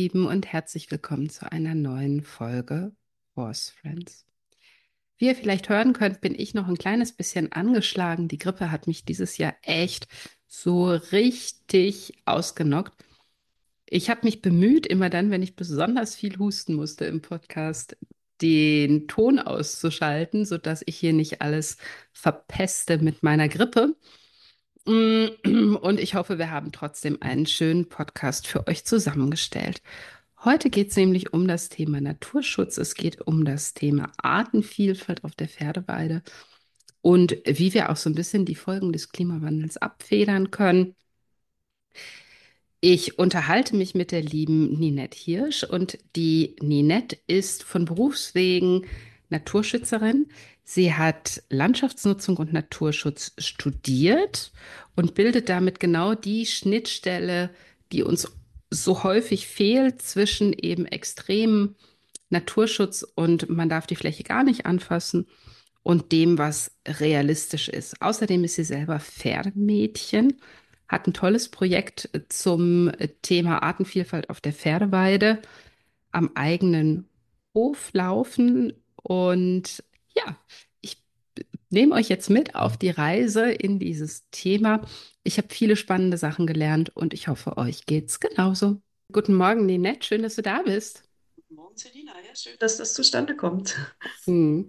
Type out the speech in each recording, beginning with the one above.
Lieben, und herzlich willkommen zu einer neuen Folge Horse Friends. Wie ihr vielleicht hören könnt, bin ich noch ein kleines bisschen angeschlagen. Die Grippe hat mich dieses Jahr echt so richtig ausgenockt. Ich habe mich bemüht, immer dann, wenn ich besonders viel husten musste im Podcast, den Ton auszuschalten, sodass ich hier nicht alles verpeste mit meiner Grippe. Und ich hoffe, wir haben trotzdem einen schönen Podcast für euch zusammengestellt. Heute geht es nämlich um das Thema Naturschutz. Es geht um das Thema Artenvielfalt auf der Pferdeweide und wie wir auch so ein bisschen die Folgen des Klimawandels abfedern können. Ich unterhalte mich mit der lieben Ninette Hirsch, und die Ninette ist von Berufswegen Naturschützerin. Sie hat Landschaftsnutzung und Naturschutz studiert und bildet damit genau die Schnittstelle, die uns so häufig fehlt zwischen eben extremem Naturschutz und man darf die Fläche gar nicht anfassen und dem, was realistisch ist. Außerdem ist sie selber Pferdemädchen, hat ein tolles Projekt zum Thema Artenvielfalt auf der Pferdeweide am eigenen Hof laufen. Und ja, ich nehme euch jetzt mit auf die Reise in dieses Thema. Ich habe viele spannende Sachen gelernt und ich hoffe, euch geht's genauso. Guten Morgen, Ninette, schön, dass du da bist. Morgen, Selina. Ja, schön, dass das zustande kommt. Hm.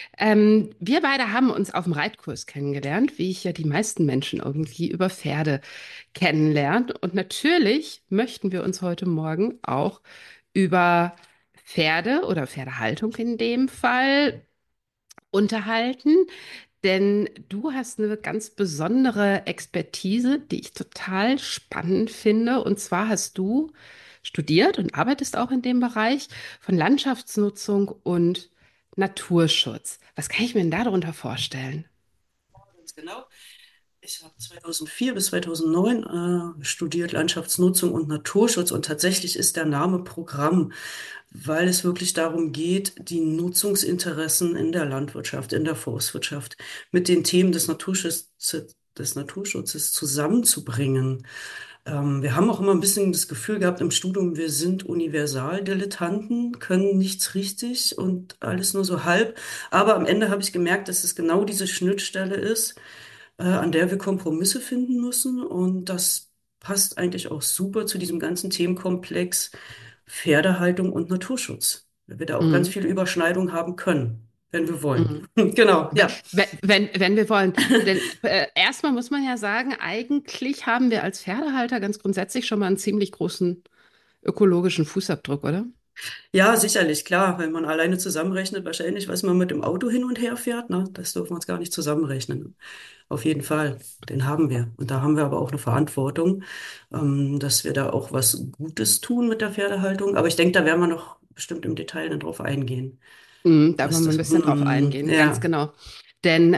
Wir beide haben uns auf dem Reitkurs kennengelernt, wie ich ja die meisten Menschen irgendwie über Pferde kennenlernt. Und natürlich möchten wir uns heute Morgen auch über Pferde oder Pferdehaltung in dem Fall unterhalten, denn du hast eine ganz besondere Expertise, die ich total spannend finde. Und zwar hast du studiert und arbeitest auch in dem Bereich von Landschaftsnutzung und Naturschutz. Was kann ich mir denn darunter vorstellen? Ganz genau. Ich habe 2004 bis 2009 studiert Landschaftsnutzung und Naturschutz, und tatsächlich ist der Name Programm, weil es wirklich darum geht, die Nutzungsinteressen in der Landwirtschaft, in der Forstwirtschaft mit den Themen des Naturschutzes zusammenzubringen. Wir haben auch immer ein bisschen das Gefühl gehabt im Studium, wir sind Universaldilettanten, können nichts richtig und alles nur so halb. Aber am Ende habe ich gemerkt, dass es genau diese Schnittstelle ist, an der wir Kompromisse finden müssen. Und das passt eigentlich auch super zu diesem ganzen Themenkomplex Pferdehaltung und Naturschutz, weil wir da auch ganz Mhm. viele Überschneidungen haben können, wenn wir wollen. Mhm. Genau, ja. Wenn wir wollen. Denn erstmal muss man ja sagen, eigentlich haben wir als Pferdehalter ganz grundsätzlich schon mal einen ziemlich großen ökologischen Fußabdruck, oder? Ja, sicherlich, klar, wenn man alleine zusammenrechnet, wahrscheinlich, was man mit dem Auto hin und her fährt, ne, das dürfen wir uns gar nicht zusammenrechnen. Auf jeden Fall, den haben wir. Und da haben wir aber auch eine Verantwortung, dass wir da auch was Gutes tun mit der Pferdehaltung. Aber ich denke, da werden wir noch bestimmt im Detail dann drauf eingehen, Mhm, da was wollen wir ein das, bisschen drauf eingehen, ganz ja. genau. Denn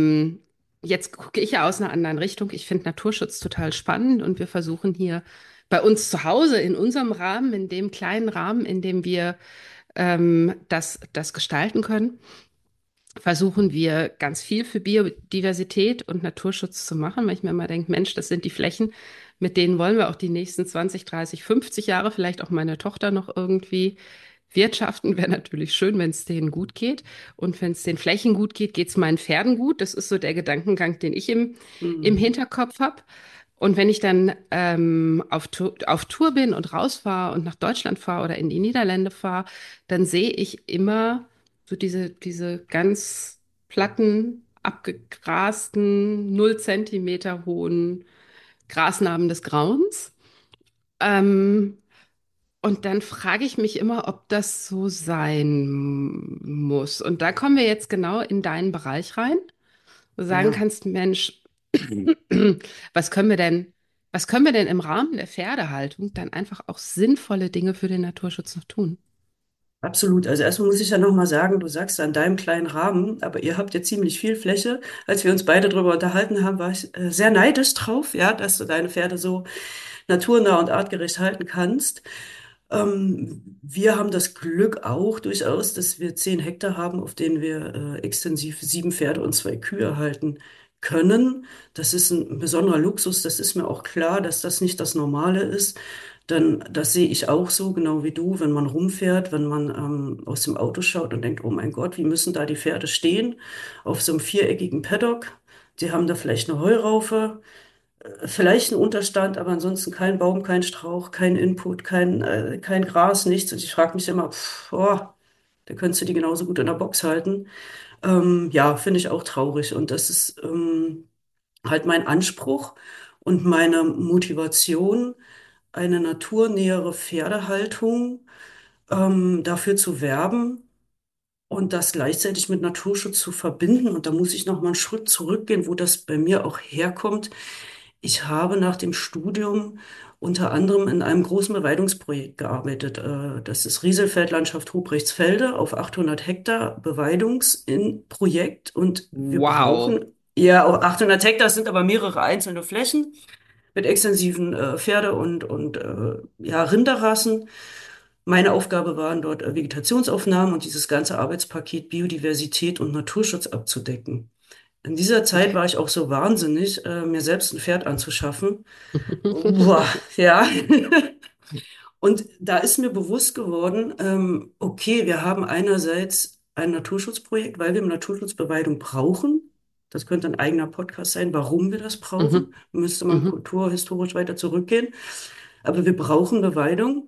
jetzt gucke ich ja aus einer anderen Richtung. Ich finde Naturschutz total spannend und wir versuchen hier bei uns zu Hause in unserem Rahmen, in dem kleinen Rahmen, in dem wir das gestalten können, versuchen wir ganz viel für Biodiversität und Naturschutz zu machen, weil ich mir immer denke, Mensch, das sind die Flächen, mit denen wollen wir auch die nächsten 20, 30, 50 Jahre, vielleicht auch meine Tochter noch irgendwie wirtschaften. Wäre natürlich schön, wenn es denen gut geht. Und wenn es den Flächen gut geht, geht es meinen Pferden gut. Das ist so der Gedankengang, den ich im Hm. Hinterkopf habe. Und wenn ich dann auf Tour bin und rausfahre und nach Deutschland fahre oder in die Niederlande fahre, dann sehe ich immer so diese ganz platten, abgegrasten, 0 Zentimeter hohen Grasnarben des Grauens. Ähm, und dann frage ich mich immer, ob das so sein muss. Und da kommen wir jetzt genau in deinen Bereich rein, wo du sagen Ja. kannst, Mensch, was können wir denn, was können wir denn im Rahmen der Pferdehaltung dann einfach auch sinnvolle Dinge für den Naturschutz noch tun? Absolut. Also erstmal muss ich ja nochmal sagen, du sagst an deinem kleinen Rahmen, aber ihr habt ja ziemlich viel Fläche. Als wir uns beide darüber unterhalten haben, war ich sehr neidisch drauf, ja, dass du deine Pferde so naturnah und artgerecht halten kannst. Wir haben das Glück auch durchaus, dass wir 10 Hektar haben, auf denen wir extensiv 7 Pferde und 2 Kühe halten können. Das ist ein besonderer Luxus. Das ist mir auch klar, dass das nicht das Normale ist. Dann, das sehe ich auch so, genau wie du, wenn man rumfährt, wenn man aus dem Auto schaut und denkt, oh mein Gott, wie müssen da die Pferde stehen auf so einem viereckigen Paddock? Die haben da vielleicht eine Heuraufe, vielleicht einen Unterstand, aber ansonsten kein Baum, kein Strauch, kein Input, kein Gras, nichts. Und ich frage mich immer, da könntest du die genauso gut in der Box halten. Ja, finde ich auch traurig. Und das ist halt mein Anspruch und meine Motivation, eine naturnähere Pferdehaltung dafür zu werben und das gleichzeitig mit Naturschutz zu verbinden. Und da muss ich noch mal einen Schritt zurückgehen, wo das bei mir auch herkommt. Ich habe nach dem Studium unter anderem in einem großen Beweidungsprojekt gearbeitet. Das ist Rieselfeldlandschaft Ruprechtsfelde auf 800 Hektar Beweidungsprojekt. Und wir Wow. brauchen, ja, auch 800 Hektar sind aber mehrere einzelne Flächen mit extensiven Pferde- und ja, Rinderrassen. Meine Aufgabe waren dort Vegetationsaufnahmen und dieses ganze Arbeitspaket Biodiversität und Naturschutz abzudecken. In dieser Zeit war ich auch so wahnsinnig, mir selbst ein Pferd anzuschaffen. Boah, ja. Und da ist mir bewusst geworden, okay, wir haben einerseits ein Naturschutzprojekt, weil wir im Naturschutz Beweidung brauchen. Das könnte ein eigener Podcast sein, warum wir das brauchen. Mhm. Müsste man Mhm. kulturhistorisch weiter zurückgehen. Aber wir brauchen Beweidung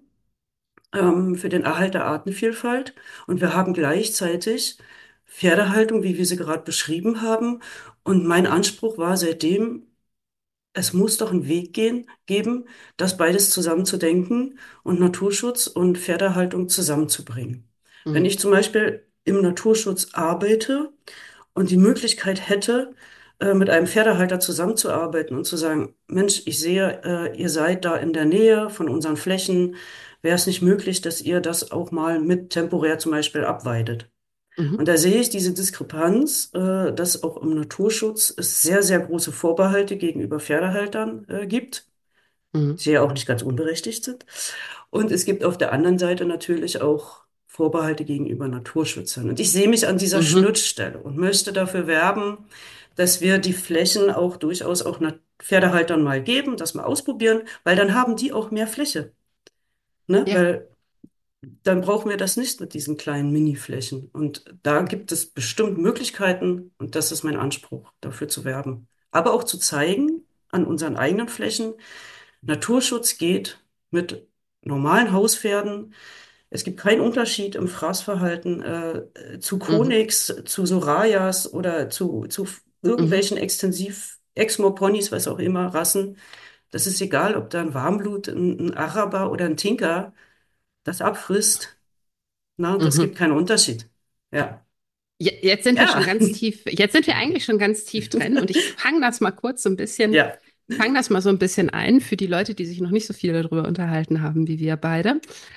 für den Erhalt der Artenvielfalt. Und wir haben gleichzeitig Pferdehaltung, wie wir sie gerade beschrieben haben. Und mein Anspruch war seitdem, es muss doch einen Weg geben, das beides zusammenzudenken und Naturschutz und Pferdehaltung zusammenzubringen. Wenn Mhm. ich zum Beispiel im Naturschutz arbeite und die Möglichkeit hätte, mit einem Pferdehalter zusammenzuarbeiten und zu sagen, Mensch, ich sehe, ihr seid da in der Nähe von unseren Flächen, wäre es nicht möglich, dass ihr das auch mal mit temporär zum Beispiel abweidet? Und Mhm. da sehe ich diese Diskrepanz, dass auch im Naturschutz es sehr, sehr große Vorbehalte gegenüber Pferdehaltern gibt, Mhm. die ja auch nicht ganz unberechtigt sind. Und es gibt auf der anderen Seite natürlich auch Vorbehalte gegenüber Naturschützern. Und ich sehe mich an dieser Mhm. Schnittstelle und möchte dafür werben, dass wir die Flächen auch durchaus auch Pferdehaltern mal geben, das mal ausprobieren, weil dann haben die auch mehr Fläche. Ne? Ja. Weil dann brauchen wir das nicht mit diesen kleinen Mini-Flächen. Und da gibt es bestimmt Möglichkeiten, und das ist mein Anspruch, dafür zu werben. Aber auch zu zeigen an unseren eigenen Flächen, Naturschutz geht mit normalen Hauspferden. Es gibt keinen Unterschied im Fraßverhalten zu Mhm. Konix, zu Sorayas oder zu Mhm. irgendwelchen Exmoor-Ponys, was auch immer, Rassen. Das ist egal, ob da ein Warmblut, ein Araber oder ein Tinker das abfrisst. Na, das gibt Mhm. keinen Unterschied. Ja. Jetzt sind wir Ja. schon ganz tief, jetzt sind wir eigentlich schon ganz tief drin und ich fange das mal kurz so ein bisschen, Ja. fange das mal so ein bisschen ein für die Leute, die sich noch nicht so viel darüber unterhalten haben wie wir beide.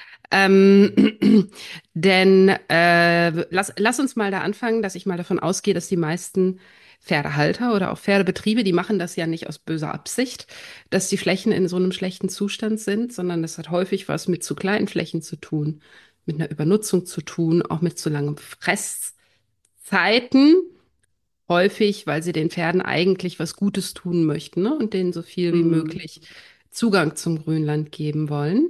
Ähm, denn lass uns mal da anfangen, dass ich mal davon ausgehe, dass die meisten Pferdehalter oder auch Pferdebetriebe, die machen das ja nicht aus böser Absicht, dass die Flächen in so einem schlechten Zustand sind, sondern das hat häufig was mit zu kleinen Flächen zu tun, mit einer Übernutzung zu tun, auch mit zu langem Zeiten, häufig, weil sie den Pferden eigentlich was Gutes tun möchten, ne? Und denen so viel wie Hm. möglich Zugang zum Grünland geben wollen.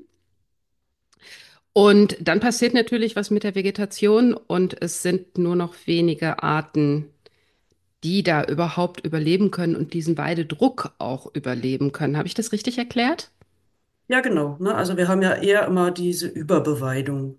Und dann passiert natürlich was mit der Vegetation und es sind nur noch wenige Arten, die da überhaupt überleben können und diesen Weidedruck auch überleben können. Habe ich das richtig erklärt? Ja, genau. Ne? Also wir haben ja eher immer diese Überbeweidung,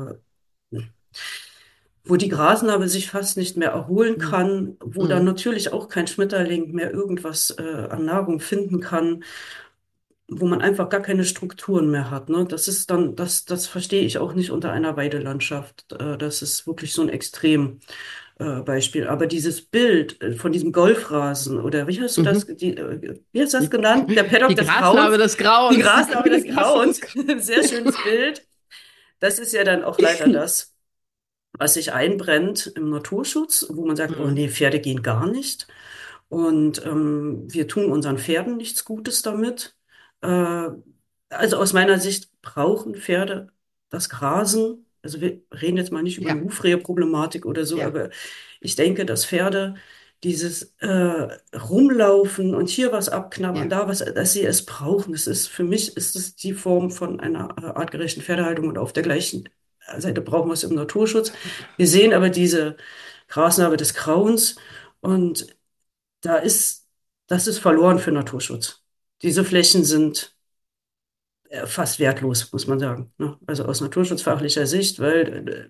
wo die Grasnarbe sich fast nicht mehr erholen Mhm. kann, wo dann Mhm. natürlich auch kein Schmetterling mehr irgendwas an Nahrung finden kann, wo man einfach gar keine Strukturen mehr hat. Ne? Das ist dann, das verstehe ich auch nicht unter einer Weidelandschaft. Das ist wirklich so ein Beispiel. Aber dieses Bild von diesem Golfrasen oder wie hast du das, Mhm. wie hast du das Die, genannt? Der Paddock die des Grasnarbe Grauens, des die Grauens. Grasnarbe des Die Grasnarbe Grauens. des Grauens. Sehr schönes Bild. Das ist ja dann auch leider das, was sich einbrennt im Naturschutz, wo man sagt, oh Mhm. nee, Pferde gehen gar nicht. Und wir tun unseren Pferden nichts Gutes damit. Also aus meiner Sicht brauchen Pferde das Grasen. Also wir reden jetzt mal nicht über die Ja, Hufrehe-Problematik oder so, ja. aber ich denke, dass Pferde dieses Rumlaufen und hier was abknabbern, Ja. da was, dass sie es brauchen. Für mich ist es die Form von einer artgerechten Pferdehaltung und auf der gleichen Seite brauchen wir es im Naturschutz. Wir sehen aber diese Grasnarbe des Grauens und da ist, das ist verloren für Naturschutz. Diese Flächen sind fast wertlos, muss man sagen. Ne? Also aus naturschutzfachlicher Sicht, weil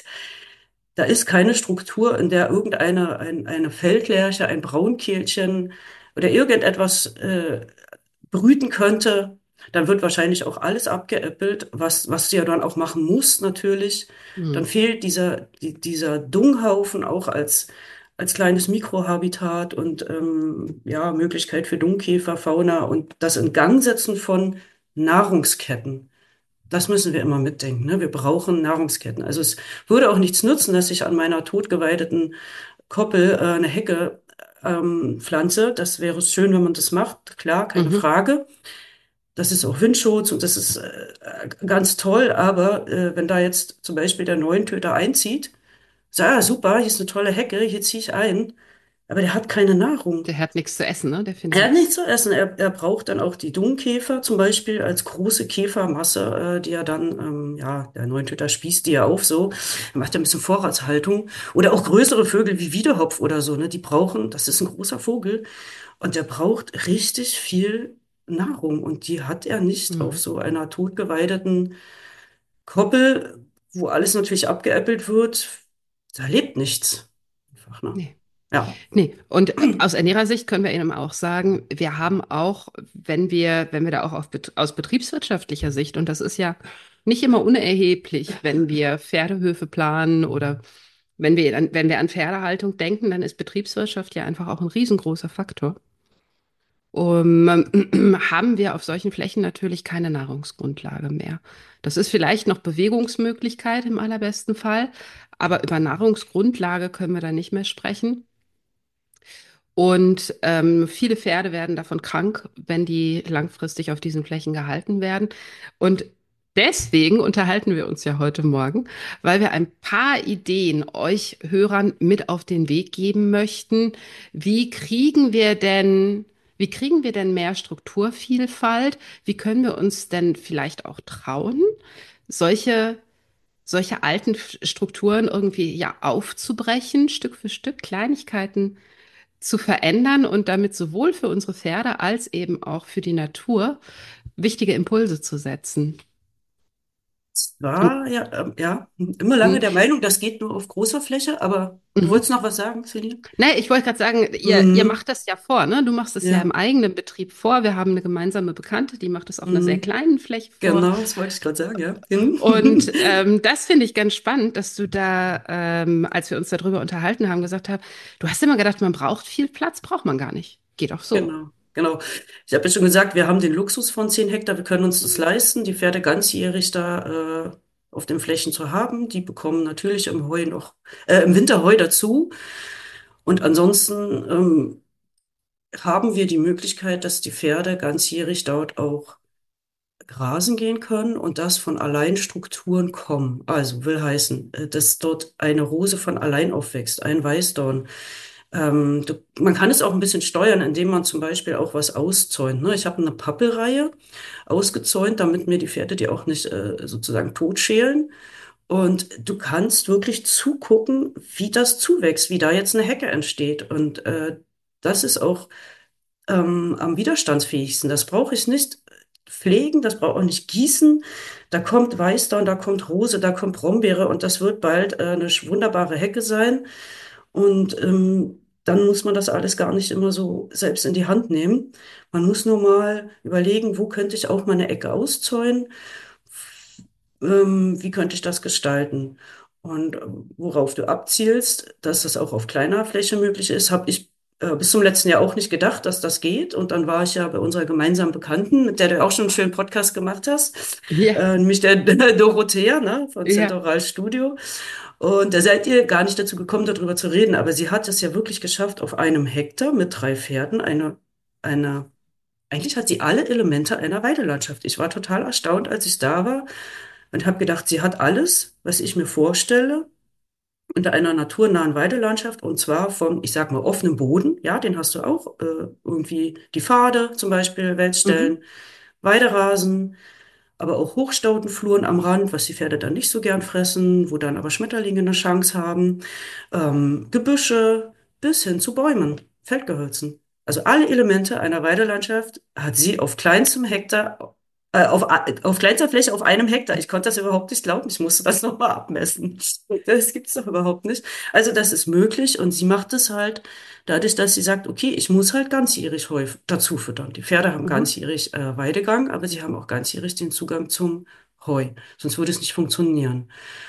da ist keine Struktur, in der eine Feldlerche, ein Braunkehlchen oder irgendetwas brüten könnte. Dann wird wahrscheinlich auch alles abgeäppelt, was sie ja dann auch machen muss, natürlich. Dann Hm. fehlt dieser Dunghaufen auch als kleines Mikrohabitat und ja, Möglichkeit für Dungkäfer, Fauna und das Ingangsetzen von Nahrungsketten. Das müssen wir immer mitdenken, ne? Wir brauchen Nahrungsketten. Also es würde auch nichts nützen, dass ich an meiner totgeweideten Koppel eine Hecke pflanze. Das wäre schön, wenn man das macht, klar, keine Mhm. Frage. Das ist auch Windschutz und das ist ganz toll. Aber wenn da jetzt zum Beispiel der Neuentöter einzieht, sagt, super, hier ist eine tolle Hecke, hier ziehe ich ein. Aber der hat keine Nahrung. Der hat nichts zu essen, ne? Der findet Er hat nichts nichts. zu essen. Er braucht dann auch die Dungkäfer zum Beispiel als große Käfermasse, die er dann, ja, der Neuntöter spießt die ja auf so. Er macht ja ein bisschen Vorratshaltung. Oder auch größere Vögel wie Wiedehopf oder so, ne? Die brauchen, das ist ein großer Vogel und der braucht richtig viel Nahrung und die hat er nicht auf Mhm. so einer totgeweideten Koppel, wo alles natürlich abgeäppelt wird. Da lebt nichts. Einfach, ne? Nee. Ja. Nee, und aus Ernährersicht können wir Ihnen auch sagen, wir haben auch, wenn wir da auch aus betriebswirtschaftlicher Sicht, und das ist ja nicht immer unerheblich, wenn wir Pferdehöfe planen oder wenn wir an Pferdehaltung denken, dann ist Betriebswirtschaft ja einfach auch ein riesengroßer Faktor. Haben wir auf solchen Flächen natürlich keine Nahrungsgrundlage mehr. Das ist vielleicht noch Bewegungsmöglichkeit im allerbesten Fall, aber über Nahrungsgrundlage können wir da nicht mehr sprechen. Und viele Pferde werden davon krank, wenn die langfristig auf diesen Flächen gehalten werden. Und deswegen unterhalten wir uns ja heute Morgen, weil wir ein paar Ideen euch Hörern mit auf den Weg geben möchten. Wie kriegen wir denn, wie kriegen wir denn mehr Strukturvielfalt? Wie können wir uns denn vielleicht auch trauen, solche solche alten Strukturen irgendwie ja aufzubrechen, Stück für Stück, Kleinigkeiten zu verändern und damit sowohl für unsere Pferde als eben auch für die Natur wichtige Impulse zu setzen. Und, War ja, ja, immer lange hm, der Meinung, das geht nur auf großer Fläche, aber du mhm. wolltest noch was sagen, Celine? Nee, ich wollte gerade sagen, ihr Mhm, macht das ja vor, ne? Du machst es ja im ja, eigenen Betrieb vor. Wir haben eine gemeinsame Bekannte, die macht es auf einer sehr mhm, kleinen Fläche vor. genau, das wollte ich gerade sagen, ja. Mhm. Und das finde ich ganz spannend, dass du da, als wir uns darüber unterhalten haben, gesagt hast, du hast immer gedacht, man braucht viel Platz, braucht man gar nicht. Geht auch so. Genau, genau. Ich habe ja schon gesagt, wir haben den Luxus von 10 Hektar, wir können uns das leisten, die Pferde ganzjährig da auf den Flächen zu haben. Die bekommen natürlich im Winter Heu dazu. Und ansonsten haben wir die Möglichkeit, dass die Pferde ganzjährig dort auch grasen gehen können und dass von allein Strukturen kommen. Also will heißen, dass dort eine Rose von allein aufwächst, ein Weißdorn. Man kann es auch ein bisschen steuern, indem man zum Beispiel auch was auszäunt. Ne? Ich habe eine Pappelreihe ausgezäunt, damit mir die Pferde die auch nicht sozusagen totschälen. Und du kannst wirklich zugucken, wie das zuwächst, wie da jetzt eine Hecke entsteht. Und das ist auch am widerstandsfähigsten. Das brauche ich nicht pflegen, das brauche ich nicht gießen. Da kommt Weißdorn, da kommt Rose, da kommt Brombeere und das wird bald eine wunderbare Hecke sein. Und dann muss man das alles gar nicht immer so selbst in die Hand nehmen. Man muss nur mal überlegen, wo könnte ich auch meine Ecke auszäunen? Wie könnte ich das gestalten? Und worauf du abzielst, dass das auch auf kleiner Fläche möglich ist, habe ich bis zum letzten Jahr auch nicht gedacht, dass das geht. Und dann war ich ja bei unserer gemeinsamen Bekannten, mit der du auch schon einen schönen Podcast gemacht hast, Ja, nämlich der Dorothea, ne, von ja. Centaural Studio. Und da seid ihr gar nicht dazu gekommen, darüber zu reden. Aber sie hat es ja wirklich geschafft, auf einem Hektar mit 3 Pferden eigentlich hat sie alle Elemente einer Weidelandschaft. Ich war total erstaunt, als ich da war und habe gedacht, sie hat alles, was ich mir vorstelle. unter einer naturnahen Weidelandschaft und zwar vom, ich sag mal, offenen Boden. Ja, den hast du auch. Irgendwie die Pfade zum Beispiel, Mhm. Waldstellen, Weiderasen, aber auch Hochstaudenfluren am Rand, was die Pferde dann nicht so gern fressen, wo dann aber Schmetterlinge eine Chance haben. Gebüsche bis hin zu Bäumen, Feldgehölzen. Also alle Elemente einer Weidelandschaft hat sie auf kleinstem Hektar, auf kleinster Fläche auf einem Hektar. Ich konnte das überhaupt nicht glauben. Ich musste das nochmal abmessen. Das gibt's doch überhaupt nicht. Also das ist möglich und sie macht es halt dadurch, dass sie sagt, okay, ich muss halt ganzjährig Heu dazu füttern. Die Pferde haben Mhm. ganzjährig Weidegang, aber sie haben auch ganzjährig den Zugang zum Heu. Sonst würde es nicht funktionieren.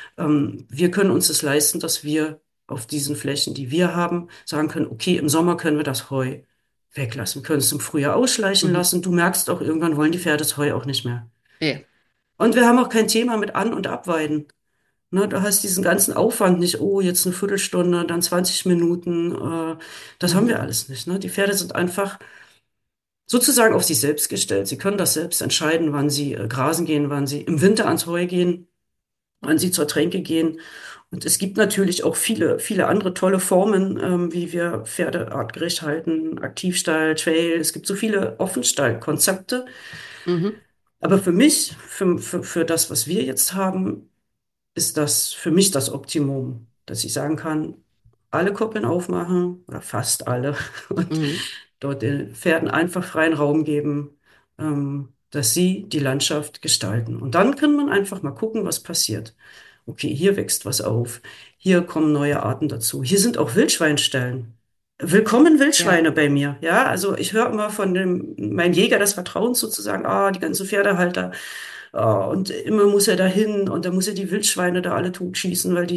Wir können uns das leisten, dass wir auf diesen Flächen, die wir haben, sagen können, okay, im Sommer können wir das Heu weglassen. Wir können es im Frühjahr ausschleichen Mhm. lassen. Du merkst auch, irgendwann wollen die Pferde das Heu auch nicht mehr. Ja. Und wir haben auch kein Thema mit An- und Abweiden. Ne, du hast diesen ganzen Aufwand nicht, oh, jetzt eine Viertelstunde, dann 20 Minuten. Das haben wir Mhm. alles nicht. Ne? Die Pferde sind einfach sozusagen auf sich selbst gestellt. Sie können das selbst entscheiden, wann sie grasen gehen, wann sie im Winter ans Heu gehen, wann sie zur Tränke gehen. Und es gibt natürlich auch viele, viele andere tolle Formen, wie wir Pferde artgerecht halten. Aktivstall, Trail. Es gibt so viele Offenstallkonzepte. Mhm. Aber für mich, für das, was wir jetzt haben, ist das für mich das Optimum, dass ich sagen kann, alle Koppeln aufmachen oder fast alle und Mhm. dort den Pferden einfach freien Raum geben, dass sie die Landschaft gestalten. Und dann kann man einfach mal gucken, was passiert. Okay, hier wächst was auf, hier kommen neue Arten dazu. Hier sind auch Wildschweinstellen. Willkommen Ja. Wildschweine bei mir. Ja, also ich höre immer von mein Jäger des Vertrauens sozusagen, die ganzen Pferdehalter. Und immer muss er dahin und dann muss er die Wildschweine da alle totschießen, weil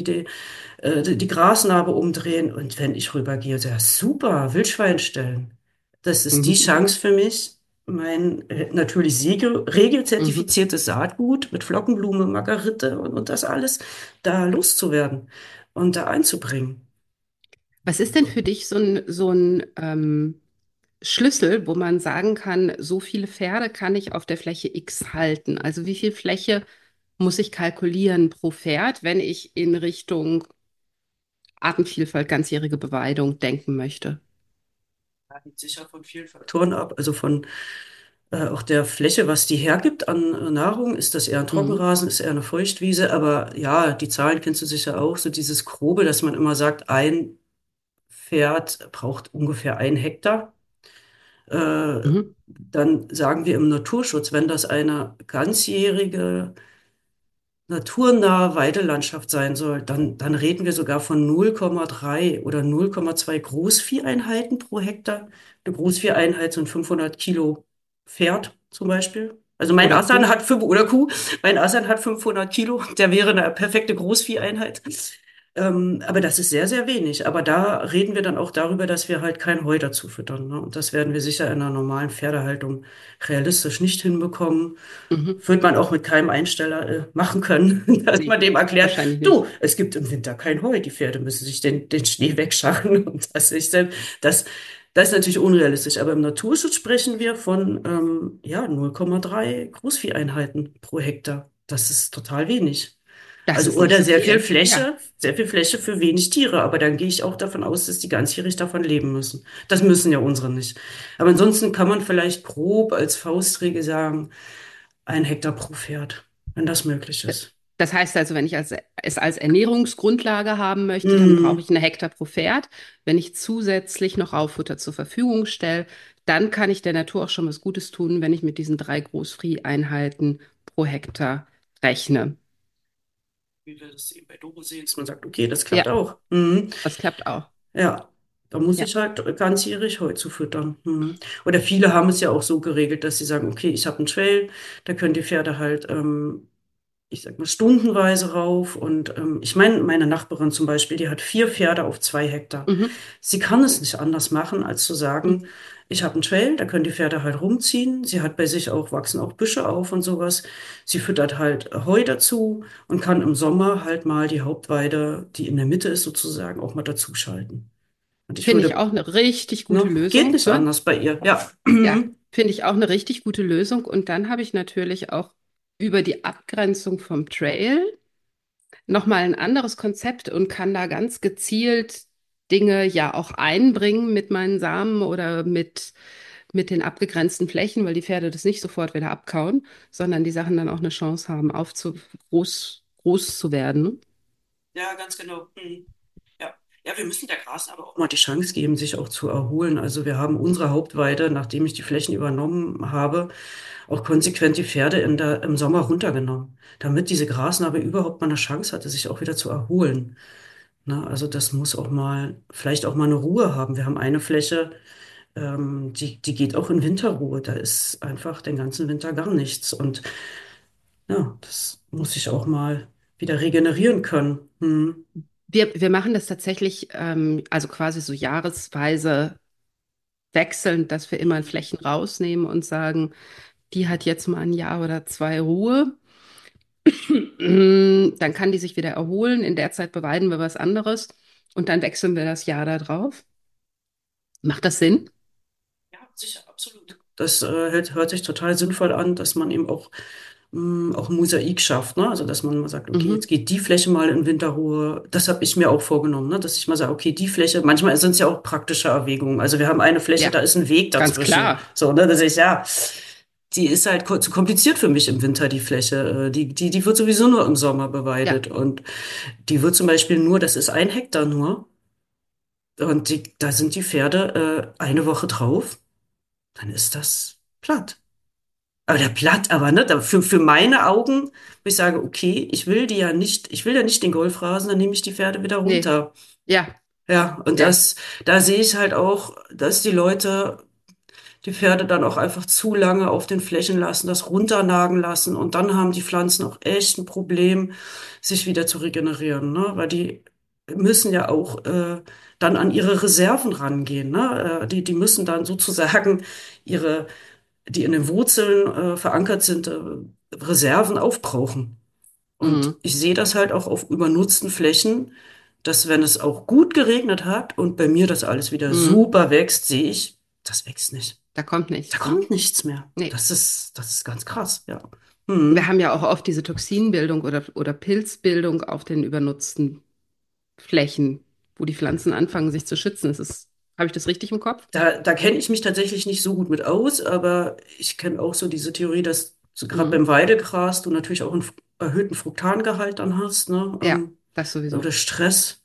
die Grasnarbe umdrehen. Und wenn ich rübergehe, so, ja, super, Wildschweinstellen. Das ist die Mhm. Chance für mich, mein natürlich Mhm. regelzertifiziertes Saatgut mit Flockenblume, Margerite und das alles da loszuwerden und da einzubringen. Was ist denn für dich so ein Schlüssel, wo man sagen kann, so viele Pferde kann ich auf der Fläche X halten? Also wie viel Fläche muss ich kalkulieren pro Pferd, wenn ich in Richtung Artenvielfalt, ganzjährige Beweidung denken möchte? Hängt sicher von vielen Faktoren ab, also von auch der Fläche, was die hergibt an Nahrung. Ist das eher ein Mhm. Trockenrasen, ist eher eine Feuchtwiese? Aber ja, die Zahlen kennst du sicher auch, so dieses Grobe, dass man immer sagt, ein Pferd braucht ungefähr 1 Hektar. Mhm. Dann sagen wir im Naturschutz, wenn das eine ganzjährige naturnahe Weidelandschaft sein soll, dann reden wir sogar von 0,3 oder 0,2 Großvieheinheiten pro Hektar. Eine Großvieheinheit sind 500 Kilo Pferd zum Beispiel. Also mein Oder Asan Kuh? hat oder Kuh, mein Asan hat 500 Kilo, der wäre eine perfekte Großvieheinheit. Aber das ist sehr, sehr wenig. Aber da reden wir dann auch darüber, dass wir halt kein Heu dazu füttern. Ne? Und das werden wir sicher in einer normalen Pferdehaltung realistisch nicht hinbekommen. Mhm. Wird man auch mit keinem Einsteller machen können, dass Nee, man dem erklärt, wahrscheinlich nicht. du, es gibt im Winter kein Heu, die Pferde müssen sich den Schnee wegscharren und das, das ist natürlich unrealistisch. Aber im Naturschutz sprechen wir von ja, 0,3 Großvieheinheiten pro Hektar. Das ist total wenig. Das Also, ist nicht oder so viel. Ja. Sehr viel Fläche für wenig Tiere. Aber dann gehe ich auch davon aus, dass die ganzjährig davon leben müssen. Das müssen ja unsere nicht. Aber ansonsten kann man vielleicht grob als Faustregel sagen, 1 Hektar pro Pferd, wenn das möglich ist. Das heißt also, wenn ich es als Ernährungsgrundlage haben möchte, dann brauche Mm, ich eine Hektar pro Pferd. Wenn ich zusätzlich noch Rauffutter zur Verfügung stelle, dann kann ich der Natur auch schon was Gutes tun, wenn ich mit diesen 3 Großvieheinheiten pro Hektar rechne. Wie wir das eben bei Doro sehen, dass man sagt, okay, das Ja, klappt auch. Mm. das klappt auch. Ja, da muss Ja. ich halt ganzjährig Heu zufüttern. Oder viele haben es ja auch so geregelt, dass sie sagen, okay, ich habe einen Trail, da können die Pferde halt, ich sag mal, stundenweise rauf. Und ich meine, meine Nachbarin zum Beispiel, die hat 4 Pferde auf 2 Hektar. Mhm. Sie kann es nicht anders machen, als zu sagen, Mhm. ich habe einen Trail, da können die Pferde halt rumziehen. Sie hat bei sich auch, wachsen auch Büsche auf und sowas. Sie füttert halt Heu dazu und kann im Sommer halt mal die Hauptweide, die in der Mitte ist sozusagen, auch mal dazuschalten. Und ich Finde ich würde, auch eine richtig gute ne, geht Lösung. nicht Ne? anders bei ihr. Ja. Ja, finde ich auch eine richtig gute Lösung. Und dann habe ich natürlich auch über die Abgrenzung vom Trail nochmal ein anderes Konzept und kann da ganz gezielt Dinge ja auch einbringen mit meinen Samen oder mit den abgegrenzten Flächen, weil die Pferde das nicht sofort wieder abkauen, sondern die Sachen dann auch eine Chance haben, groß zu werden. Ja, ganz genau. Ja. Ja, wir müssen der Gras aber auch mal die Chance geben, sich auch zu erholen. Also wir haben unsere Hauptweide, nachdem ich die Flächen übernommen habe, auch konsequent die Pferde im Sommer runtergenommen, damit diese Grasnarbe überhaupt mal eine Chance hatte, sich auch wieder zu erholen. Ne? Also das muss auch mal, vielleicht auch mal eine Ruhe haben. Wir haben eine Fläche, die geht auch in Winterruhe. Da ist einfach den ganzen Winter gar nichts. Und ja, das muss ich auch mal wieder regenerieren können. Wir machen das tatsächlich, also quasi so jahresweise wechselnd, dass wir immer Flächen rausnehmen und sagen, die hat jetzt mal ein Jahr oder zwei Ruhe. Dann kann die sich wieder erholen. In der Zeit beweiden wir was anderes und dann wechseln wir das Jahr da drauf. Macht das Sinn? Ja, sicher, absolut. Das hört sich total sinnvoll an, dass man eben auch ein Mosaik schafft, ne? Also dass man mal sagt, okay, jetzt Mhm. geht die Fläche mal in Winterruhe. Das habe ich mir auch vorgenommen, ne? Dass ich mal sage, okay, die Fläche, manchmal sind es ja auch praktische Erwägungen. Also wir haben eine Fläche, Ja, da ist ein Weg ganz dazwischen. klar. So, ne? Da sag ich, ja, die ist halt zu kompliziert für mich im Winter, die Fläche. Die wird sowieso nur im Sommer Ja. beweidet. Und die wird zum Beispiel nur, das ist 1 Hektar nur. Und da sind die Pferde eine Woche drauf, dann ist das platt. Aber der platt, aber ne, für meine Augen, wo ich sage, okay, ich will ja nicht den Golf rasen, dann nehme ich die Pferde wieder Nee. runter. Ja. Ja, und Ja. da sehe ich halt auch, dass die Leute die Pferde dann auch einfach zu lange auf den Flächen lassen, das runternagen lassen und dann haben die Pflanzen auch echt ein Problem, sich wieder zu regenerieren, ne? Weil die müssen ja auch dann an ihre Reserven rangehen, ne? Die müssen dann sozusagen ihre, die in den Wurzeln verankert sind, Reserven aufbrauchen. Und Mhm. ich sehe das halt auch auf übernutzten Flächen, dass wenn es auch gut geregnet hat und bei mir das alles wieder Mhm. super wächst, sehe ich, das wächst nicht. Da kommt Da nichts, ne? kommt nichts mehr. Nee. Das ist ganz krass, ja. Wir Hm. haben ja auch oft diese Toxinbildung oder Pilzbildung auf den übernutzten Flächen, wo die Pflanzen anfangen, sich zu schützen. Habe ich das richtig im Kopf? Da kenne ich mich tatsächlich nicht so gut mit aus, aber ich kenne auch so diese Theorie, dass so gerade Mhm. beim Weidegras du natürlich auch einen erhöhten Fructangehalt dann hast, ne? Ja, das sowieso. Oder Stress,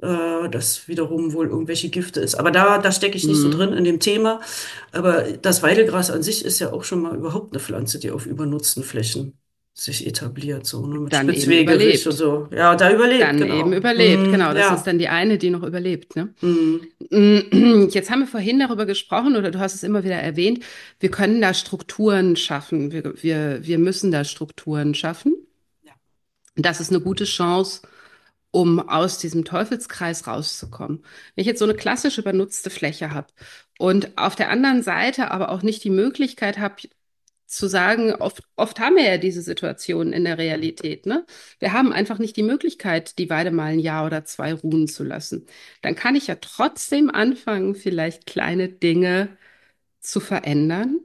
das wiederum wohl irgendwelche Gifte ist. Aber da stecke ich nicht so Mhm. drin in dem Thema. Aber das Weidegras an sich ist ja auch schon mal überhaupt eine Pflanze, die auf übernutzten Flächen sich etabliert, so, ne? Mit Dann eben Spitzwegerich und überlebt. so. Ja, da überlebt, Dann eben genau. überlebt. Genau, das ist Ja. dann die eine, die noch überlebt, ne? Mm, Jetzt haben wir vorhin darüber gesprochen, oder du hast es immer wieder erwähnt, wir können da Strukturen schaffen. Wir müssen da Strukturen schaffen. ja, Das ist eine gute Chance, um aus diesem Teufelskreis rauszukommen. Wenn ich jetzt so eine klassisch übernutzte Fläche habe und auf der anderen Seite aber auch nicht die Möglichkeit habe, zu sagen, oft haben wir ja diese Situation in der Realität, ne? Wir haben einfach nicht die Möglichkeit, die Weide mal ein Jahr oder zwei ruhen zu lassen. Dann kann ich ja trotzdem anfangen, vielleicht kleine Dinge zu verändern.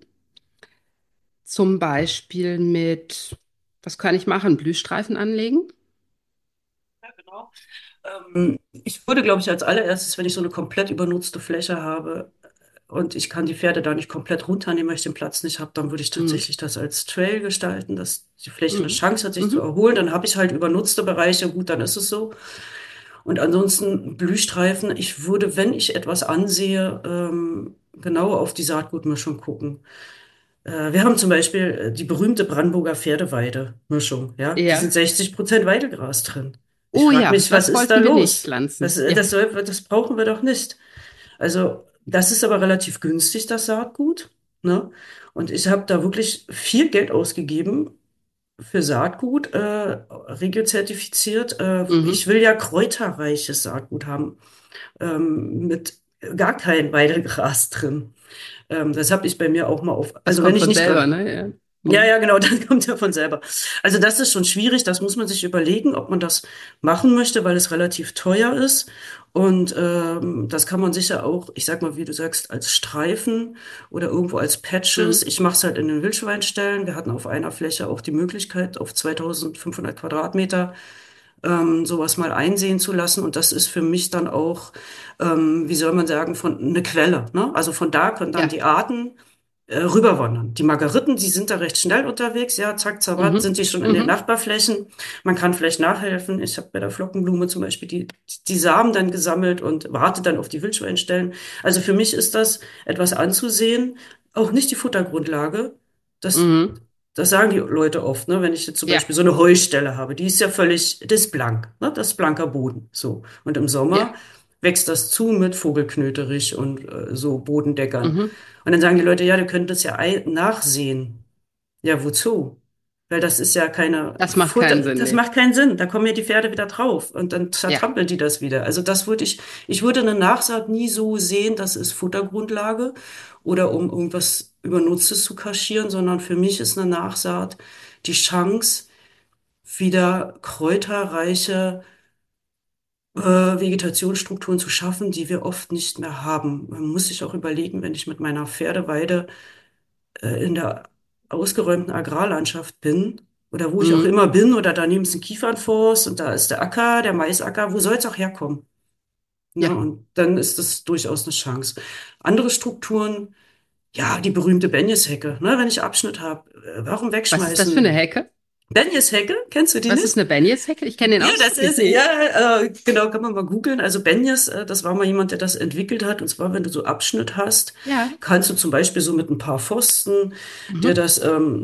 Zum Beispiel was kann ich machen? Blühstreifen anlegen? ja, genau. Ich würde, glaube ich, als allererstes, wenn ich so eine komplett übernutzte Fläche habe und ich kann die Pferde da nicht komplett runternehmen, weil ich den Platz nicht habe, dann würde ich Mhm. tatsächlich das als Trail gestalten, dass die Fläche eine Mhm. Chance hat, sich zu Mhm. erholen. Dann habe ich halt übernutzte Bereiche, gut, dann ist es so. Und ansonsten Blühstreifen, ich würde, wenn ich etwas ansehe, genau auf die Saatgutmischung gucken. Wir haben zum Beispiel die berühmte Brandenburger Pferdeweide-Mischung, ja. Die sind Ja. 60% Weidegras drin. Ich Oh frage ja, mich, was das ist da wollten wir nicht los? pflanzen. Ja. Das brauchen wir doch nicht. Also, das ist aber relativ günstig, das Saatgut, ne? Und ich habe da wirklich viel Geld ausgegeben für Saatgut, regiozertifiziert. Ich Mhm. will ja kräuterreiches Saatgut haben, mit gar kein Weidegras drin. Das habe ich bei mir auch mal auf. Das Also wenn kommt ich von nicht selber, dran. ne? Ja. Ja, Mhm. ja, genau, das kommt ja von selber. Also das ist schon schwierig, das muss man sich überlegen, ob man das machen möchte, weil es relativ teuer ist. Und das kann man sicher auch, ich sag mal, wie du sagst, als Streifen oder irgendwo als Patches. Mhm. Ich mache es halt in den Wildschweinställen. Wir hatten auf einer Fläche auch die Möglichkeit, auf 2500 Quadratmeter sowas mal einsehen zu lassen. Und das ist für mich dann auch, wie soll man sagen, von eine Quelle. Ne? Also von da können dann die Ja. Arten rüberwandern. Die Margeriten, die sind da recht schnell unterwegs. Ja, zack, zack, Mhm. sind die schon in den Mhm. Nachbarflächen. Man kann vielleicht nachhelfen. Ich habe bei der Flockenblume zum Beispiel die Samen dann gesammelt und warte dann auf die Wildschweinstellen. Also für mich ist das etwas anzusehen, auch nicht die Futtergrundlage. Das, Mhm. das sagen die Leute oft, ne? Wenn ich jetzt zum Ja. Beispiel so eine Heustelle habe, die ist ja völlig, das ist blank, ne? Das ist blanker Boden. So. Und im Sommer Ja. wächst das zu mit Vogelknöterich und so Bodendeckern. Mhm. Und dann sagen die Leute, ja, du könntest ja nachsehen. Ja, wozu? Weil das ist ja keine Das macht Futter, keinen Sinn, das nee. macht keinen Sinn. Da kommen ja die Pferde wieder drauf und dann Ja. zertrampeln die das wieder. Also ich würde eine Nachsaat nie so sehen, das ist Futtergrundlage oder um irgendwas Übernutztes zu kaschieren, sondern für mich ist eine Nachsaat die Chance, wieder kräuterreiche Vegetationsstrukturen zu schaffen, die wir oft nicht mehr haben. Man muss sich auch überlegen, wenn ich mit meiner Pferdeweide in der ausgeräumten Agrarlandschaft bin oder wo ich auch Mhm. immer bin oder daneben ist ein Kiefernforst und da ist der Acker, der Maisacker, wo soll es auch herkommen? Ne? Ja. Und dann ist das durchaus eine Chance. Andere Strukturen, ja, die berühmte Benjeshecke, ne? Wenn ich Abschnitt habe, warum Was ist das für eine wegschmeißen? Hecke? Benjeshecke, kennst du die Was ist nicht? eine Benjeshecke? Ich kenne den Ja, das Ausdruck nicht. ist, Nee. ja, genau, kann man mal googeln. Also Benjes, das war mal jemand, der das entwickelt hat. Und zwar, wenn du so Abschnitt hast, Ja. kannst du zum Beispiel so mit ein paar Pfosten dir Mhm. das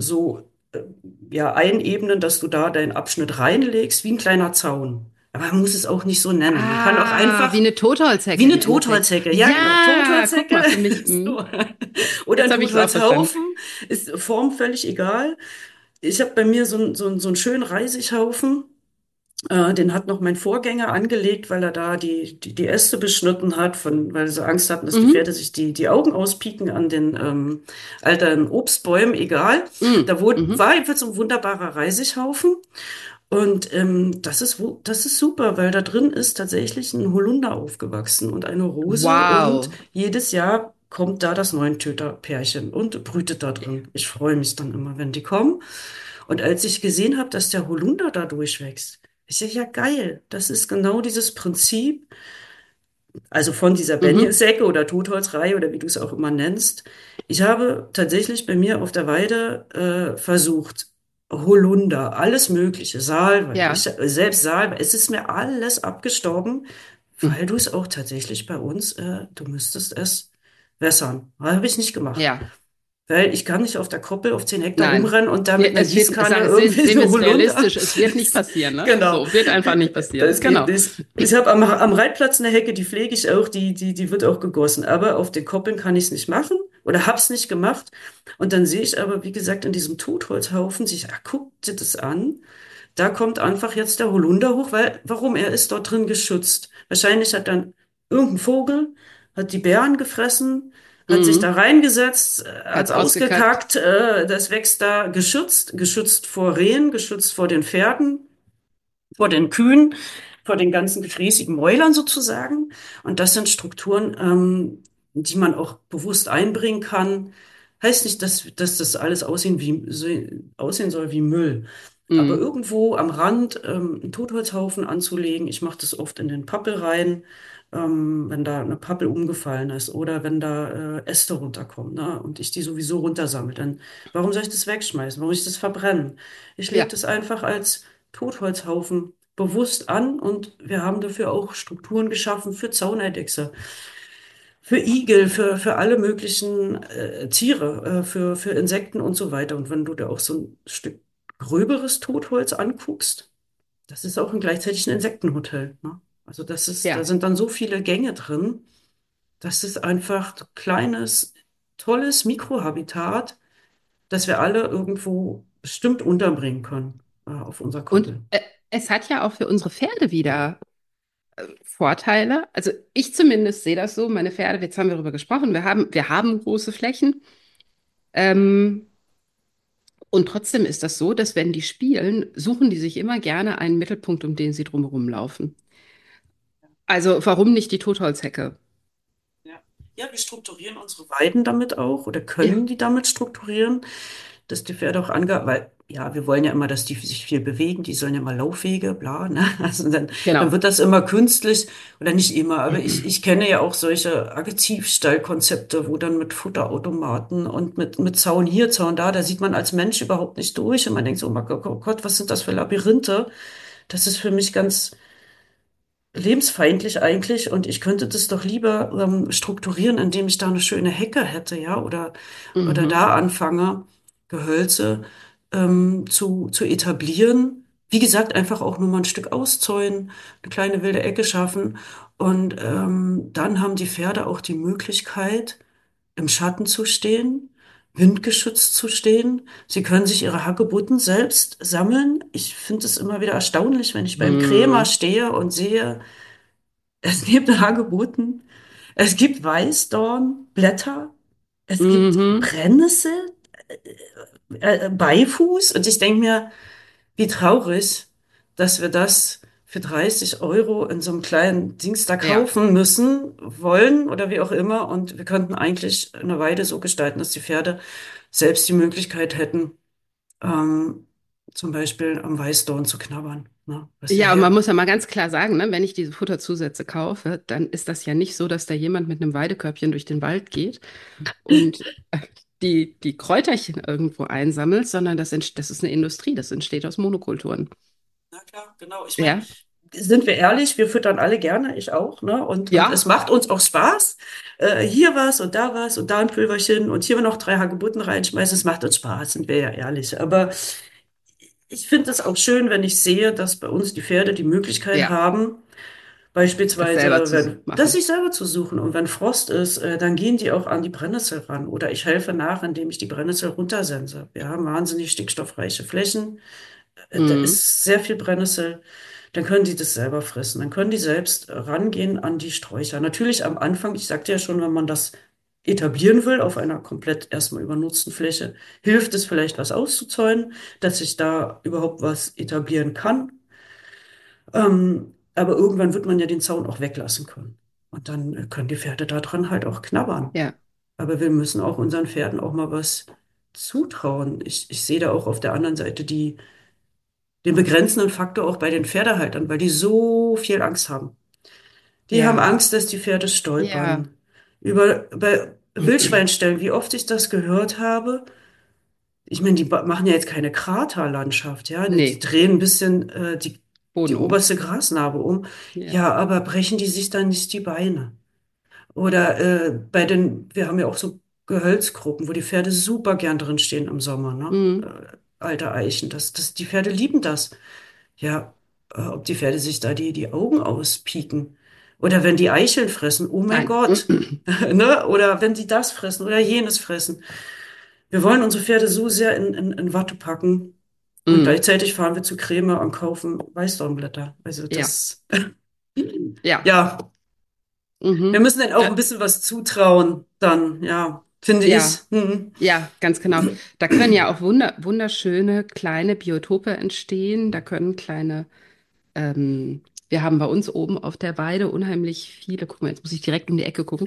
ja, einebnen, dass du da deinen Abschnitt reinlegst, wie ein kleiner Zaun. Aber man muss es auch nicht so nennen. Man kann auch Ah, wie einfach eine wie Totholzhecke eine im Endeffekt. Totholzhecke. Ja, genau, Ja, guck Totholzhecke. mal, für mich. So. Oder Jetzt ein habe ich es auch verstanden. Totholzhaufen, ist Form völlig egal. Ich habe bei mir so einen schönen Reisighaufen. Den hat noch mein Vorgänger angelegt, weil er da die Äste beschnitten hat, weil sie Angst hatten, dass die Mhm. Pferde sich die Augen auspieken an den alten Obstbäumen, egal. Mhm. Mhm. War jedenfalls so ein wunderbarer Reisighaufen. Und das ist super, weil da drin ist tatsächlich ein Holunder aufgewachsen und eine Rose. Und Wow. jedes Jahr kommt da das Neuntöterpärchen und brütet da drin. Ich freue mich dann immer, wenn die kommen. Und als ich gesehen habe, dass der Holunder da durchwächst, ich sage, ja geil, das ist genau dieses Prinzip, also von dieser Mhm. Benjesäcke oder Totholzreihe oder wie du es auch immer nennst. Ich habe tatsächlich bei mir auf der Weide versucht, Holunder, alles Mögliche, Salbei, Ja. selbst Salbei, es ist mir alles abgestorben, weil Mhm. du es auch tatsächlich bei uns, du müsstest es wässern. Habe ich nicht gemacht. Ja. Weil ich kann nicht auf der Koppel auf 10 Hektar Nein. rumrennen und da mit einer Es wird, Gießkanne irgendwie sehen wir so es Holunder. realistisch, es wird nicht passieren, ne? Genau. So, wird einfach nicht passieren. Das geht Genau. nicht. Ich habe am Reitplatz eine Hecke, die pflege ich auch, die wird auch gegossen. Aber auf den Koppeln kann ich es nicht machen oder hab's nicht gemacht. Und dann sehe ich aber, wie gesagt, in diesem Totholzhaufen, guck dir das an. Da kommt einfach jetzt der Holunder hoch, weil, warum? Er ist dort drin geschützt. Wahrscheinlich hat dann irgendein Vogel, hat die Beeren gefressen, hat sich da Mhm. reingesetzt, hat's Hat's ausgekackt. ausgekackt, das wächst da geschützt vor Rehen, geschützt vor den Pferden, vor den Kühen, vor den ganzen gefräßigen Mäulern sozusagen. Und das sind Strukturen, die man auch bewusst einbringen kann. Heißt nicht, dass das alles aussehen soll wie Müll. Aber Mhm. irgendwo am Rand einen Totholzhaufen anzulegen, ich mache das oft in den Pappel rein, wenn da eine Pappel umgefallen ist oder wenn da Äste runterkommen, ne, und ich die sowieso runtersammle, dann warum soll ich das wegschmeißen? Warum soll ich das verbrennen? Ich lege Ja. das einfach als Totholzhaufen bewusst an und wir haben dafür auch Strukturen geschaffen für Zauneidechse, für Igel, für alle möglichen Tiere, für Insekten und so weiter. Und wenn du dir auch so ein Stück gröberes Totholz anguckst, das ist auch gleichzeitig ein Insektenhotel, ne? Also da Ja. sind dann so viele Gänge drin. Das ist einfach so kleines, tolles Mikrohabitat, das wir alle irgendwo bestimmt unterbringen können, auf unserer Und Koppel. es hat ja auch für unsere Pferde wieder Vorteile. Also ich zumindest sehe das so. Meine Pferde, jetzt haben wir darüber gesprochen, wir haben große Flächen. Ähm, und trotzdem ist das so, dass wenn die spielen, suchen die sich immer gerne einen Mittelpunkt, um den sie drumherum laufen. Also warum nicht die Totholzhecke? Ja. Ja, wir strukturieren unsere Weiden damit auch oder Ja. können die damit strukturieren, dass die Pferde auch weil ja, wir wollen ja immer, dass die sich viel bewegen, die sollen ja mal Laufwege, bla, ne? Also dann Genau. wird das immer künstlich oder nicht immer, aber ich kenne ja auch solche Aggressivstallkonzepte, wo dann mit Futterautomaten und mit Zaun hier, Zaun da, da sieht man als Mensch überhaupt nicht durch und man denkt so, oh mein Gott, oh Gott, was sind das für Labyrinthe? Das ist für mich ganz lebensfeindlich eigentlich und ich könnte das doch lieber strukturieren, indem ich da eine schöne Hecke hätte, ja, oder Mhm. da anfange, Gehölze zu etablieren. Wie gesagt, einfach auch nur mal ein Stück auszäunen, eine kleine wilde Ecke schaffen und dann haben die Pferde auch die Möglichkeit, im Schatten zu stehen, windgeschützt zu stehen. Sie können sich ihre Hagebutten selbst sammeln. Ich finde es immer wieder erstaunlich, wenn ich beim Krämer Mhm. stehe und sehe, es gibt Hagebutten, es gibt Weißdornblätter, es gibt Mhm. Brennnessel, Beifuß und ich denke mir, wie traurig, dass wir das für 30 € in so einem kleinen Dings da Ja, kaufen müssen, wollen oder wie auch immer. Und wir könnten eigentlich eine Weide so gestalten, dass die Pferde selbst die Möglichkeit hätten, ähm, zum Beispiel am Weißdorn zu knabbern. Ne? Was ja ja, und man hier, muss ja mal ganz klar sagen, ne, wenn ich diese Futterzusätze kaufe, dann ist das ja nicht so, dass da jemand mit einem Weidekörbchen durch den Wald geht und die Kräuterchen irgendwo einsammelt, sondern das ist eine Industrie, das entsteht aus Monokulturen. na klar, genau. Ich meine, Ja, sind wir ehrlich, wir füttern alle gerne, ich auch, ne? Und es ja, macht uns auch Spaß. Hier was und da ein Pülverchen und hier noch 3 Hagebutten reinschmeißen. Es macht uns Spaß, sind wir ja ehrlich. Aber ich finde es auch schön, wenn ich sehe, dass bei uns die Pferde die Möglichkeit ja, haben, das selber beispielsweise, zu das machen. sich selber zu suchen. Und wenn Frost ist, dann gehen die auch an die Brennnessel ran. Oder ich helfe nach, indem ich die Brennnessel runtersense. Wir haben wahnsinnig stickstoffreiche Flächen. Da Mhm. ist sehr viel Brennnessel. Dann können die das selber fressen. Dann können die selbst rangehen an die Sträucher. Natürlich am Anfang, ich sagte ja schon, wenn man das etablieren will auf einer komplett erstmal übernutzten Fläche, hilft es vielleicht was auszuzäunen, dass sich da überhaupt was etablieren kann. Aber irgendwann wird man ja den Zaun auch weglassen können. Und dann können die Pferde daran halt auch knabbern. Ja, Aber wir müssen auch unseren Pferden auch mal was zutrauen. Ich sehe da auch auf der anderen Seite den begrenzenden Faktor auch bei den Pferdehaltern, weil die so viel Angst haben. Die haben ja, Angst, dass die Pferde ja, stolpern. Bei Wildschweinställen, wie oft ich das gehört habe. Ich meine, die machen ja jetzt keine Kraterlandschaft, ja. Die nee, drehen ein bisschen die Boden um. oberste Grasnarbe um. Ja, Ja, aber brechen die sich dann nicht die Beine? Oder wir haben ja auch so Gehölzgruppen, wo die Pferde super gern drin stehen im Sommer, ne? mhm. Alte Eichen, die Pferde lieben das. Ja, ob die Pferde sich da die Augen auspieken. Oder wenn die Eicheln fressen, oh mein Nein. Gott. Ne? Oder wenn die das fressen oder jenes fressen. Wir wollen unsere Pferde so sehr in Watte packen und Mhm. gleichzeitig fahren wir zu Creme und kaufen Weißdornblätter. Also Ja, das, ja, ja, wir mhm. müssen denen auch ein bisschen was zutrauen, dann, ja, finde ich. Ja, ja, ganz genau. Da können ja auch wunderschöne kleine Biotope entstehen. Da können wir haben bei uns oben auf der Weide unheimlich viele, guck mal, jetzt muss ich direkt um die Ecke gucken.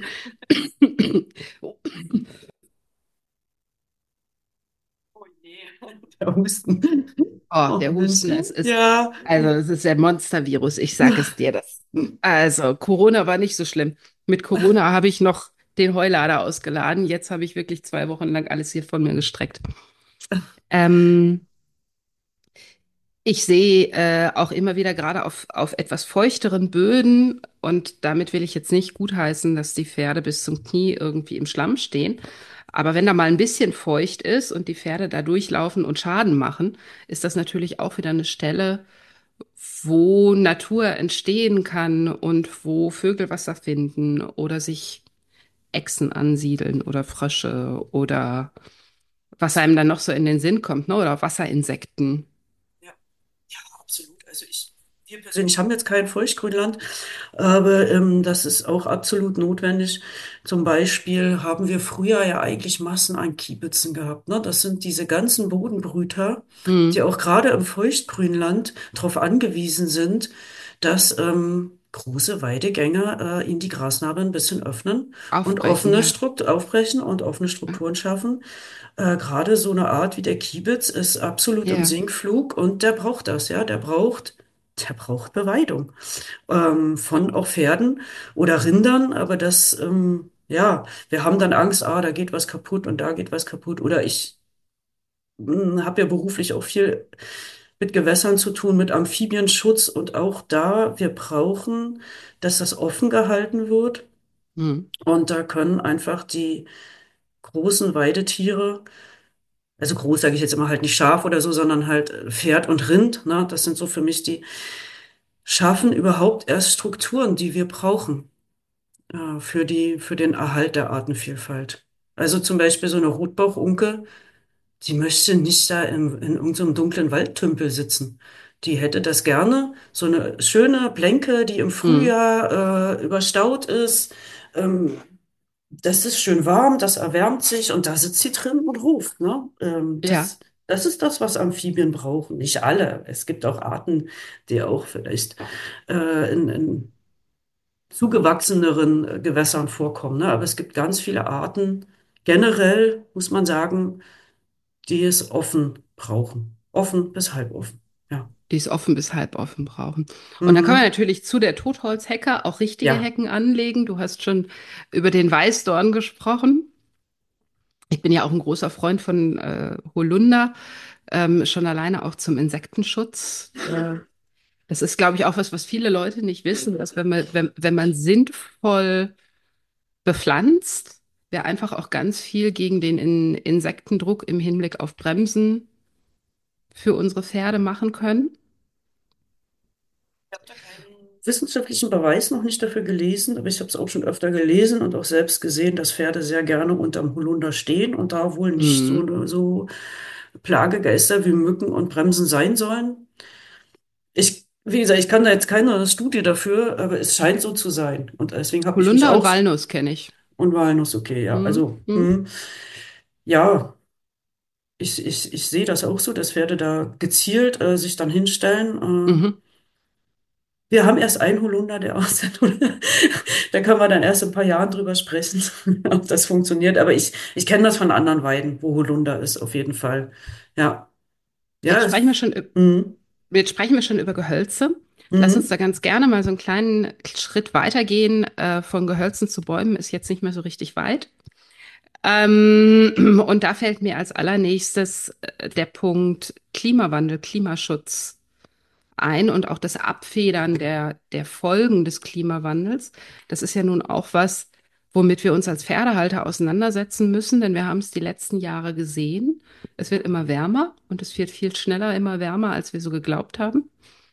Oh je, der Husten. Oh, Oh der Mensch. Husten, Ja. es ist der Monstervirus, ich sag es dir das. Also, Corona war nicht so schlimm. Mit Corona habe ich noch den Heulader ausgeladen. Jetzt habe ich wirklich 2 Wochen lang alles hier von mir gestreckt. Ähm, Ich sehe auch immer wieder gerade auf etwas feuchteren Böden, und damit will ich jetzt nicht gutheißen, dass die Pferde bis zum Knie irgendwie im Schlamm stehen. Aber wenn da mal ein bisschen feucht ist und die Pferde da durchlaufen und Schaden machen, ist das natürlich auch wieder eine Stelle, wo Natur entstehen kann und wo Vögel Wasser finden oder sich Echsen ansiedeln oder Frösche oder was einem dann noch so in den Sinn kommt, ne? Oder Wasserinsekten. Ja, ja, absolut. Wir persönlich haben jetzt kein Feuchtgrünland, aber das ist auch absolut notwendig. Zum Beispiel haben wir früher ja eigentlich Massen an Kiebitzen gehabt. Ne? Das sind diese ganzen Bodenbrüter, die Hm. auch gerade im Feuchtgrünland darauf angewiesen sind, dass große Weidegänge in die Grasnarbe ein bisschen öffnen und Aufbrechen, ja. aufbrechen und offene Ja. Strukturen schaffen. Gerade so eine Art wie der Kiebitz ist absolut im Ja. Sinkflug und der braucht das, ja, der braucht Beweidung von auch Pferden oder Rindern, aber ja, wir haben dann Angst, da geht was kaputt und da geht was kaputt. Oder ich habe ja beruflich auch viel mit Gewässern zu tun, mit Amphibienschutz und auch da, wir brauchen, dass das offen gehalten wird. Hm. Und da können einfach die großen Weidetiere, also groß sage ich jetzt immer halt nicht Schaf oder so, sondern halt Pferd und Rind, ne, das sind so für mich die, schaffen überhaupt erst Strukturen, die wir brauchen, für den Erhalt der Artenvielfalt. Also zum Beispiel so eine Rotbauchunke, die möchte nicht da in irgendeinem dunklen Waldtümpel sitzen. Die hätte das gerne, so eine schöne Blenke, die im Hm. Frühjahr überstaut ist. Ähm, Das ist schön warm, das erwärmt sich und da sitzt sie drin und ruft. Ne? Ja, Das ist das, was Amphibien brauchen. Nicht alle. Es gibt auch Arten, die auch vielleicht in zugewachseneren Gewässern vorkommen. Ne? Aber es gibt ganz viele Arten, generell muss man sagen, die es offen brauchen. Offen bis halboffen. Ja. die es offen bis halb offen brauchen. Und dann kann man Mhm. natürlich zu der Totholzhecke auch richtige Ja. Hecken anlegen. Du hast schon über den Weißdorn gesprochen. Ich bin ja auch ein großer Freund von Holunder, schon alleine auch zum Insektenschutz. Das ist, glaube ich, auch was, was viele Leute nicht wissen, dass wenn man sinnvoll bepflanzt, wir einfach auch ganz viel gegen den Insektendruck im Hinblick auf Bremsen für unsere Pferde machen können. Ich habe da keinen wissenschaftlichen Beweis noch nicht dafür gelesen, aber ich habe es auch schon öfter gelesen und auch selbst gesehen, dass Pferde sehr gerne unterm Holunder stehen und da wohl nicht Mhm. so Plagegeister wie Mücken und Bremsen sein sollen. Wie gesagt, ich kann da jetzt keine Studie dafür, aber es scheint so zu sein. Und deswegen habe ich mich Holunder und auch, Walnuss kenne ich. und Walnuss, okay, ja, Mhm. also, Mhm. ja, ich sehe das auch so, dass Pferde da gezielt sich dann hinstellen. Mhm. Wir haben erst einen Holunder, der aussieht. Da können wir dann erst in ein paar Jahren drüber sprechen, ob das funktioniert. Aber ich kenne das von anderen Weiden, wo Holunder ist, auf jeden Fall. Ja, ja, Jetzt sprechen wir schon, mhm, jetzt sprechen wir schon über Gehölze. Lass uns mhm. da ganz gerne mal so einen kleinen Schritt weitergehen. Von Gehölzen zu Bäumen ist jetzt nicht mehr so richtig weit. Und da fällt mir als allernächstes der Punkt Klimawandel, Klimaschutz ein und auch das Abfedern der Folgen des Klimawandels. Das ist ja nun auch was, womit wir uns als Pferdehalter auseinandersetzen müssen, denn wir haben es die letzten Jahre gesehen. Es wird immer wärmer und es wird viel schneller immer wärmer, als wir so geglaubt haben.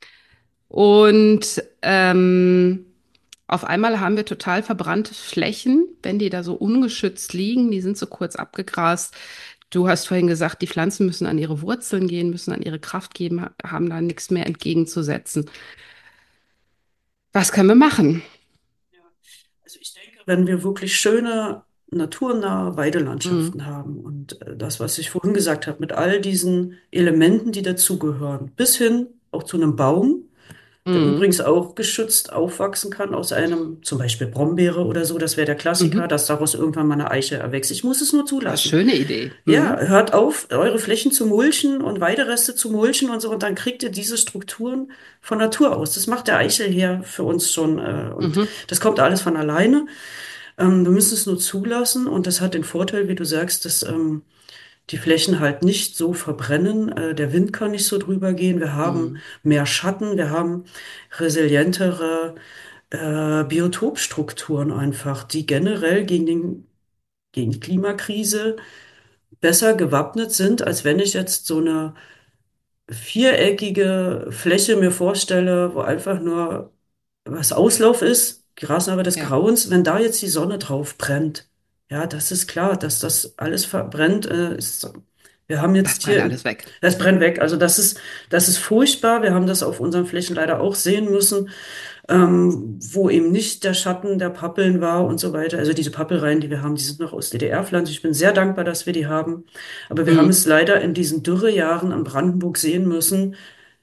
Und auf einmal haben wir total verbrannte Flächen, wenn die da so ungeschützt liegen, die sind so kurz abgegrast. Du hast vorhin gesagt, die Pflanzen müssen an ihre Wurzeln gehen, müssen an ihre Kraft geben, haben da nichts mehr entgegenzusetzen. Was können wir machen? Ja. Also ich denke, wenn wir wirklich schöne, naturnahe Mhm. Weidelandschaften haben und das, was ich vorhin gesagt habe, mit all diesen Elementen, die dazugehören, bis hin auch zu einem Baum, der Mhm. übrigens auch geschützt aufwachsen kann aus einem, zum Beispiel Brombeere oder so, das wäre der Klassiker, Mhm. dass daraus irgendwann mal eine Eiche erwächst. Ich muss es nur Ah, zulassen. schöne Idee. Ja, Mhm. hört auf, eure Flächen zu mulchen und Weidereste zu mulchen und so, und dann kriegt ihr diese Strukturen von Natur aus. Das macht der Eichel her für uns schon, und Mhm. das kommt alles von alleine. Wir müssen es nur zulassen und das hat den Vorteil, wie du sagst, dass die Flächen halt nicht so verbrennen. Der Wind kann nicht so drüber gehen. Wir haben Mhm. mehr Schatten, wir haben resilientere Biotopstrukturen einfach, die generell gegen die Klimakrise besser gewappnet sind, als wenn ich jetzt so eine viereckige Fläche mir vorstelle, wo einfach nur was Auslauf ist, Grasnarbe des Ja, Grauens, wenn da jetzt die Sonne drauf brennt. Ja, das ist klar, dass das alles verbrennt. Wir haben das jetzt brennt hier, alles weg. das brennt weg. Also das ist furchtbar. Wir haben das auf unseren Flächen leider auch sehen müssen, wo eben nicht der Schatten der Pappeln war und so weiter. Also diese Pappelreihen, die wir haben, die sind noch aus DDR-Pflanzen. Ich bin sehr dankbar, dass wir die haben. Aber wir haben Mhm. es leider in diesen Dürrejahren in Brandenburg sehen müssen,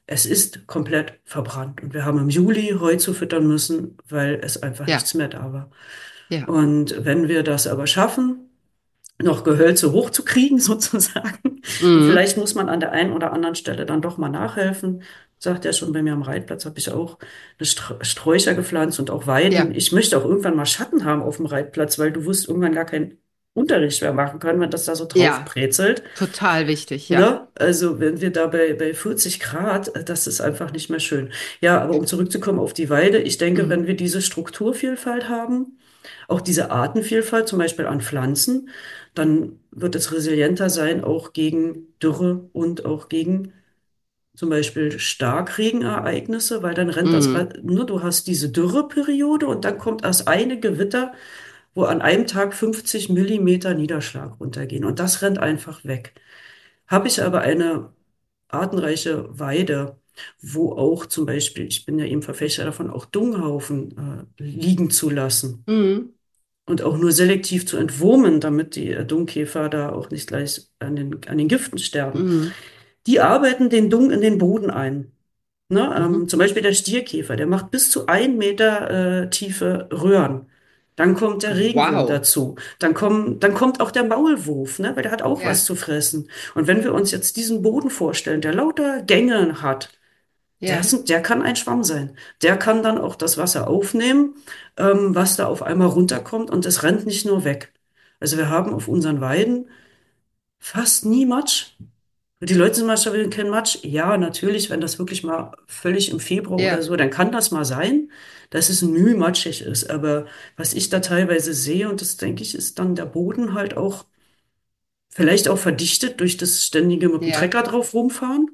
es ist komplett verbrannt. Und wir haben im Juli Heu zu füttern müssen, weil es einfach Ja, nichts mehr da war. ja. Und wenn wir das aber schaffen, noch Gehölze hochzukriegen, sozusagen. Und Mhm. vielleicht muss man an der einen oder anderen Stelle dann doch mal nachhelfen. Sagt er schon, bei mir am Reitplatz habe ich auch eine Sträucher gepflanzt und auch Weiden. Ja, Ich möchte auch irgendwann mal Schatten haben auf dem Reitplatz, weil du wirst irgendwann gar keinen Unterricht mehr machen können, wenn das da so drauf ja. brezelt. Total wichtig, ja. Ne? Also wenn wir da bei 40 Grad, das ist einfach nicht mehr schön. Ja, aber um zurückzukommen auf die Weide, ich denke, wenn Mhm. wir diese Strukturvielfalt haben, auch diese Artenvielfalt, zum Beispiel an Pflanzen, dann wird es resilienter sein, auch gegen Dürre und auch gegen zum Beispiel Starkregenereignisse, weil dann rennt das, Mhm. ne, du hast diese Dürreperiode und dann kommt erst eine Gewitter, wo an einem Tag 50 Millimeter Niederschlag runtergehen und das rennt einfach weg. Habe ich aber eine artenreiche Weide, wo auch zum Beispiel, ich bin ja eben Verfechter davon, auch Dunghaufen liegen zu lassen Mhm. und auch nur selektiv zu entwurmen, damit die Dungkäfer da auch nicht gleich an den Giften sterben. Mhm. Die arbeiten den Dung in den Boden ein. Ne? Mhm. Zum Beispiel der Stierkäfer, der macht bis zu 1 Meter tiefe Röhren. Dann kommt der Regenwurm Wow. dazu. Dann kommt auch der Maulwurf, ne? Weil der hat auch was Ja, zu fressen. Und wenn wir uns jetzt diesen Boden vorstellen, der lauter Gänge hat, ja, der kann ein Schwamm sein. Der kann dann auch das Wasser aufnehmen, was da auf einmal runterkommt und es rennt nicht nur weg. Also wir haben auf unseren Weiden fast nie Matsch. Die Leute sind mal schon wieder kein Matsch. Ja, natürlich, wenn das wirklich mal völlig im Februar oder ja, so, dann kann das mal sein, dass es müh matschig ist. Aber was ich da teilweise sehe, und das denke ich, ist dann der Boden halt auch vielleicht auch verdichtet durch das ständige mit dem ja. Trecker drauf rumfahren,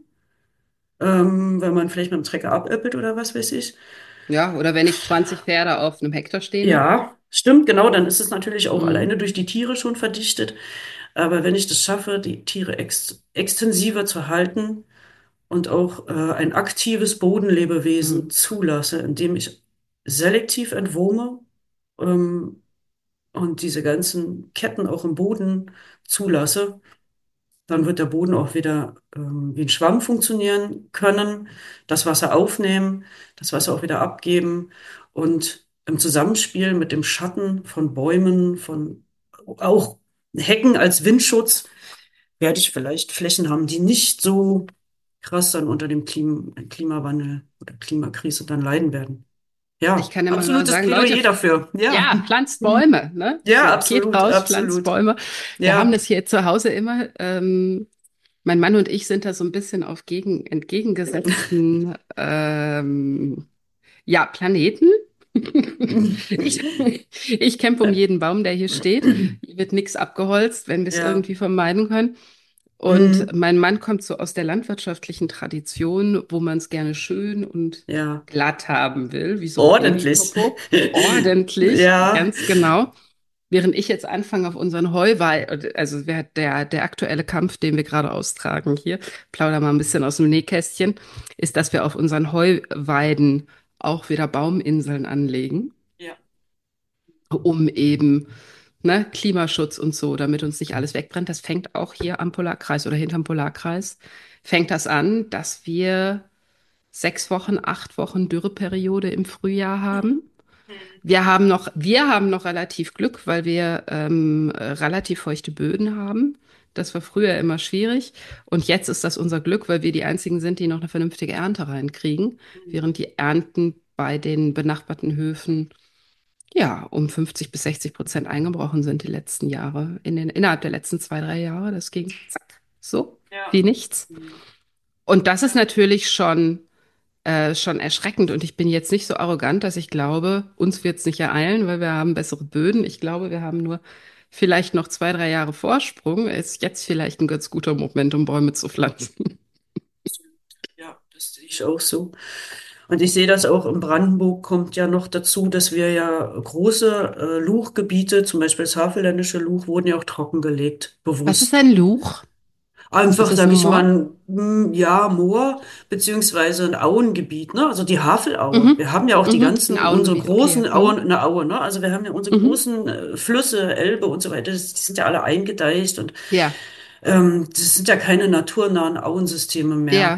weil man vielleicht mit dem Trecker abäppelt oder was weiß ich. Ja, oder wenn ich 20 Pferde auf einem Hektar stehen habe. Ja, stimmt, genau, dann ist es natürlich auch Mhm. alleine durch die Tiere schon verdichtet. Aber wenn ich das schaffe, die Tiere extensiver zu halten, und auch ein aktives Bodenlebewesen Mhm. zulasse, indem ich selektiv entwurme ähm, und diese ganzen Ketten auch im Boden zulasse, dann wird der Boden auch wieder wie ein Schwamm funktionieren können, das Wasser aufnehmen, das Wasser auch wieder abgeben und im Zusammenspiel mit dem Schatten von Bäumen, von auch Hecken als Windschutz, werde ich vielleicht Flächen haben, die nicht so krass dann unter dem Klimawandel oder Klimakrise dann leiden werden. Ich Ja, kann immer nur absolutes sagen, Leute, Plädoyer dafür. Ja. ja, pflanzt Hm. Bäume, ne? Ja, So, geht absolut, raus, pflanzt absolut. Bäume. Wir haben Ja. das hier zu Hause immer. Mein Mann und ich sind da so ein bisschen auf entgegengesetzten ja, Planeten. Ich, ich kämpfe um jeden Baum, der hier steht. Hier wird nichts abgeholzt, wenn wir es Ja. irgendwie vermeiden können. Und Hm. mein Mann kommt so aus der landwirtschaftlichen Tradition, wo man es gerne schön und Ja. glatt haben will, wie so ein Ordentlich. Babypopo. Ordentlich, Ja. ganz genau. Während ich jetzt anfange auf unseren Heuweiden, also der aktuelle Kampf, den wir gerade austragen hier, plauder mal ein bisschen aus dem Nähkästchen, ist, dass wir auf unseren Heuweiden auch wieder Bauminseln anlegen, Ja. um eben, ne, Klimaschutz und so, damit uns nicht alles wegbrennt. Das fängt auch hier am Polarkreis oder hinterm Polarkreis, fängt das an, dass wir 6 Wochen, 8 Wochen Dürreperiode im Frühjahr haben. Wir haben noch relativ Glück, weil wir relativ feuchte Böden haben. Das war früher immer schwierig. Und jetzt ist das unser Glück, weil wir die einzigen sind, die noch eine vernünftige Ernte reinkriegen, während die Ernten bei den benachbarten Höfen ja um 50 bis 60% eingebrochen sind die letzten Jahre, innerhalb der letzten 2, 3 Jahre. Das ging zack, so Ja. wie nichts. Und das ist natürlich schon erschreckend. Und ich bin jetzt nicht so arrogant, dass ich glaube, uns wird es nicht ereilen, weil wir haben bessere Böden. Ich glaube, wir haben nur vielleicht noch 2, 3 Jahre Vorsprung. Ist jetzt vielleicht ein ganz guter Moment, um Bäume zu pflanzen. Ja, das sehe ich auch so. Und ich sehe das auch in Brandenburg kommt ja noch dazu, dass wir ja große Luchgebiete, zum Beispiel das Havelländische Luch, wurden ja auch trockengelegt, Was ist bewusst. ein Luch? Ist Einfach, das sage ein ich Moor? mal, ja, Moor, beziehungsweise ein Auengebiet, ne? Also die Havelaue. Mhm. Wir haben ja auch die Mhm. Ein ganzen, unsere Auengebiet, okay. großen Auen, Mhm. eine Aue, ne? Also wir haben ja unsere Mhm. großen Flüsse, Elbe und so weiter, die sind ja alle eingedeicht und Ja, das sind ja keine naturnahen Auensysteme mehr. ja.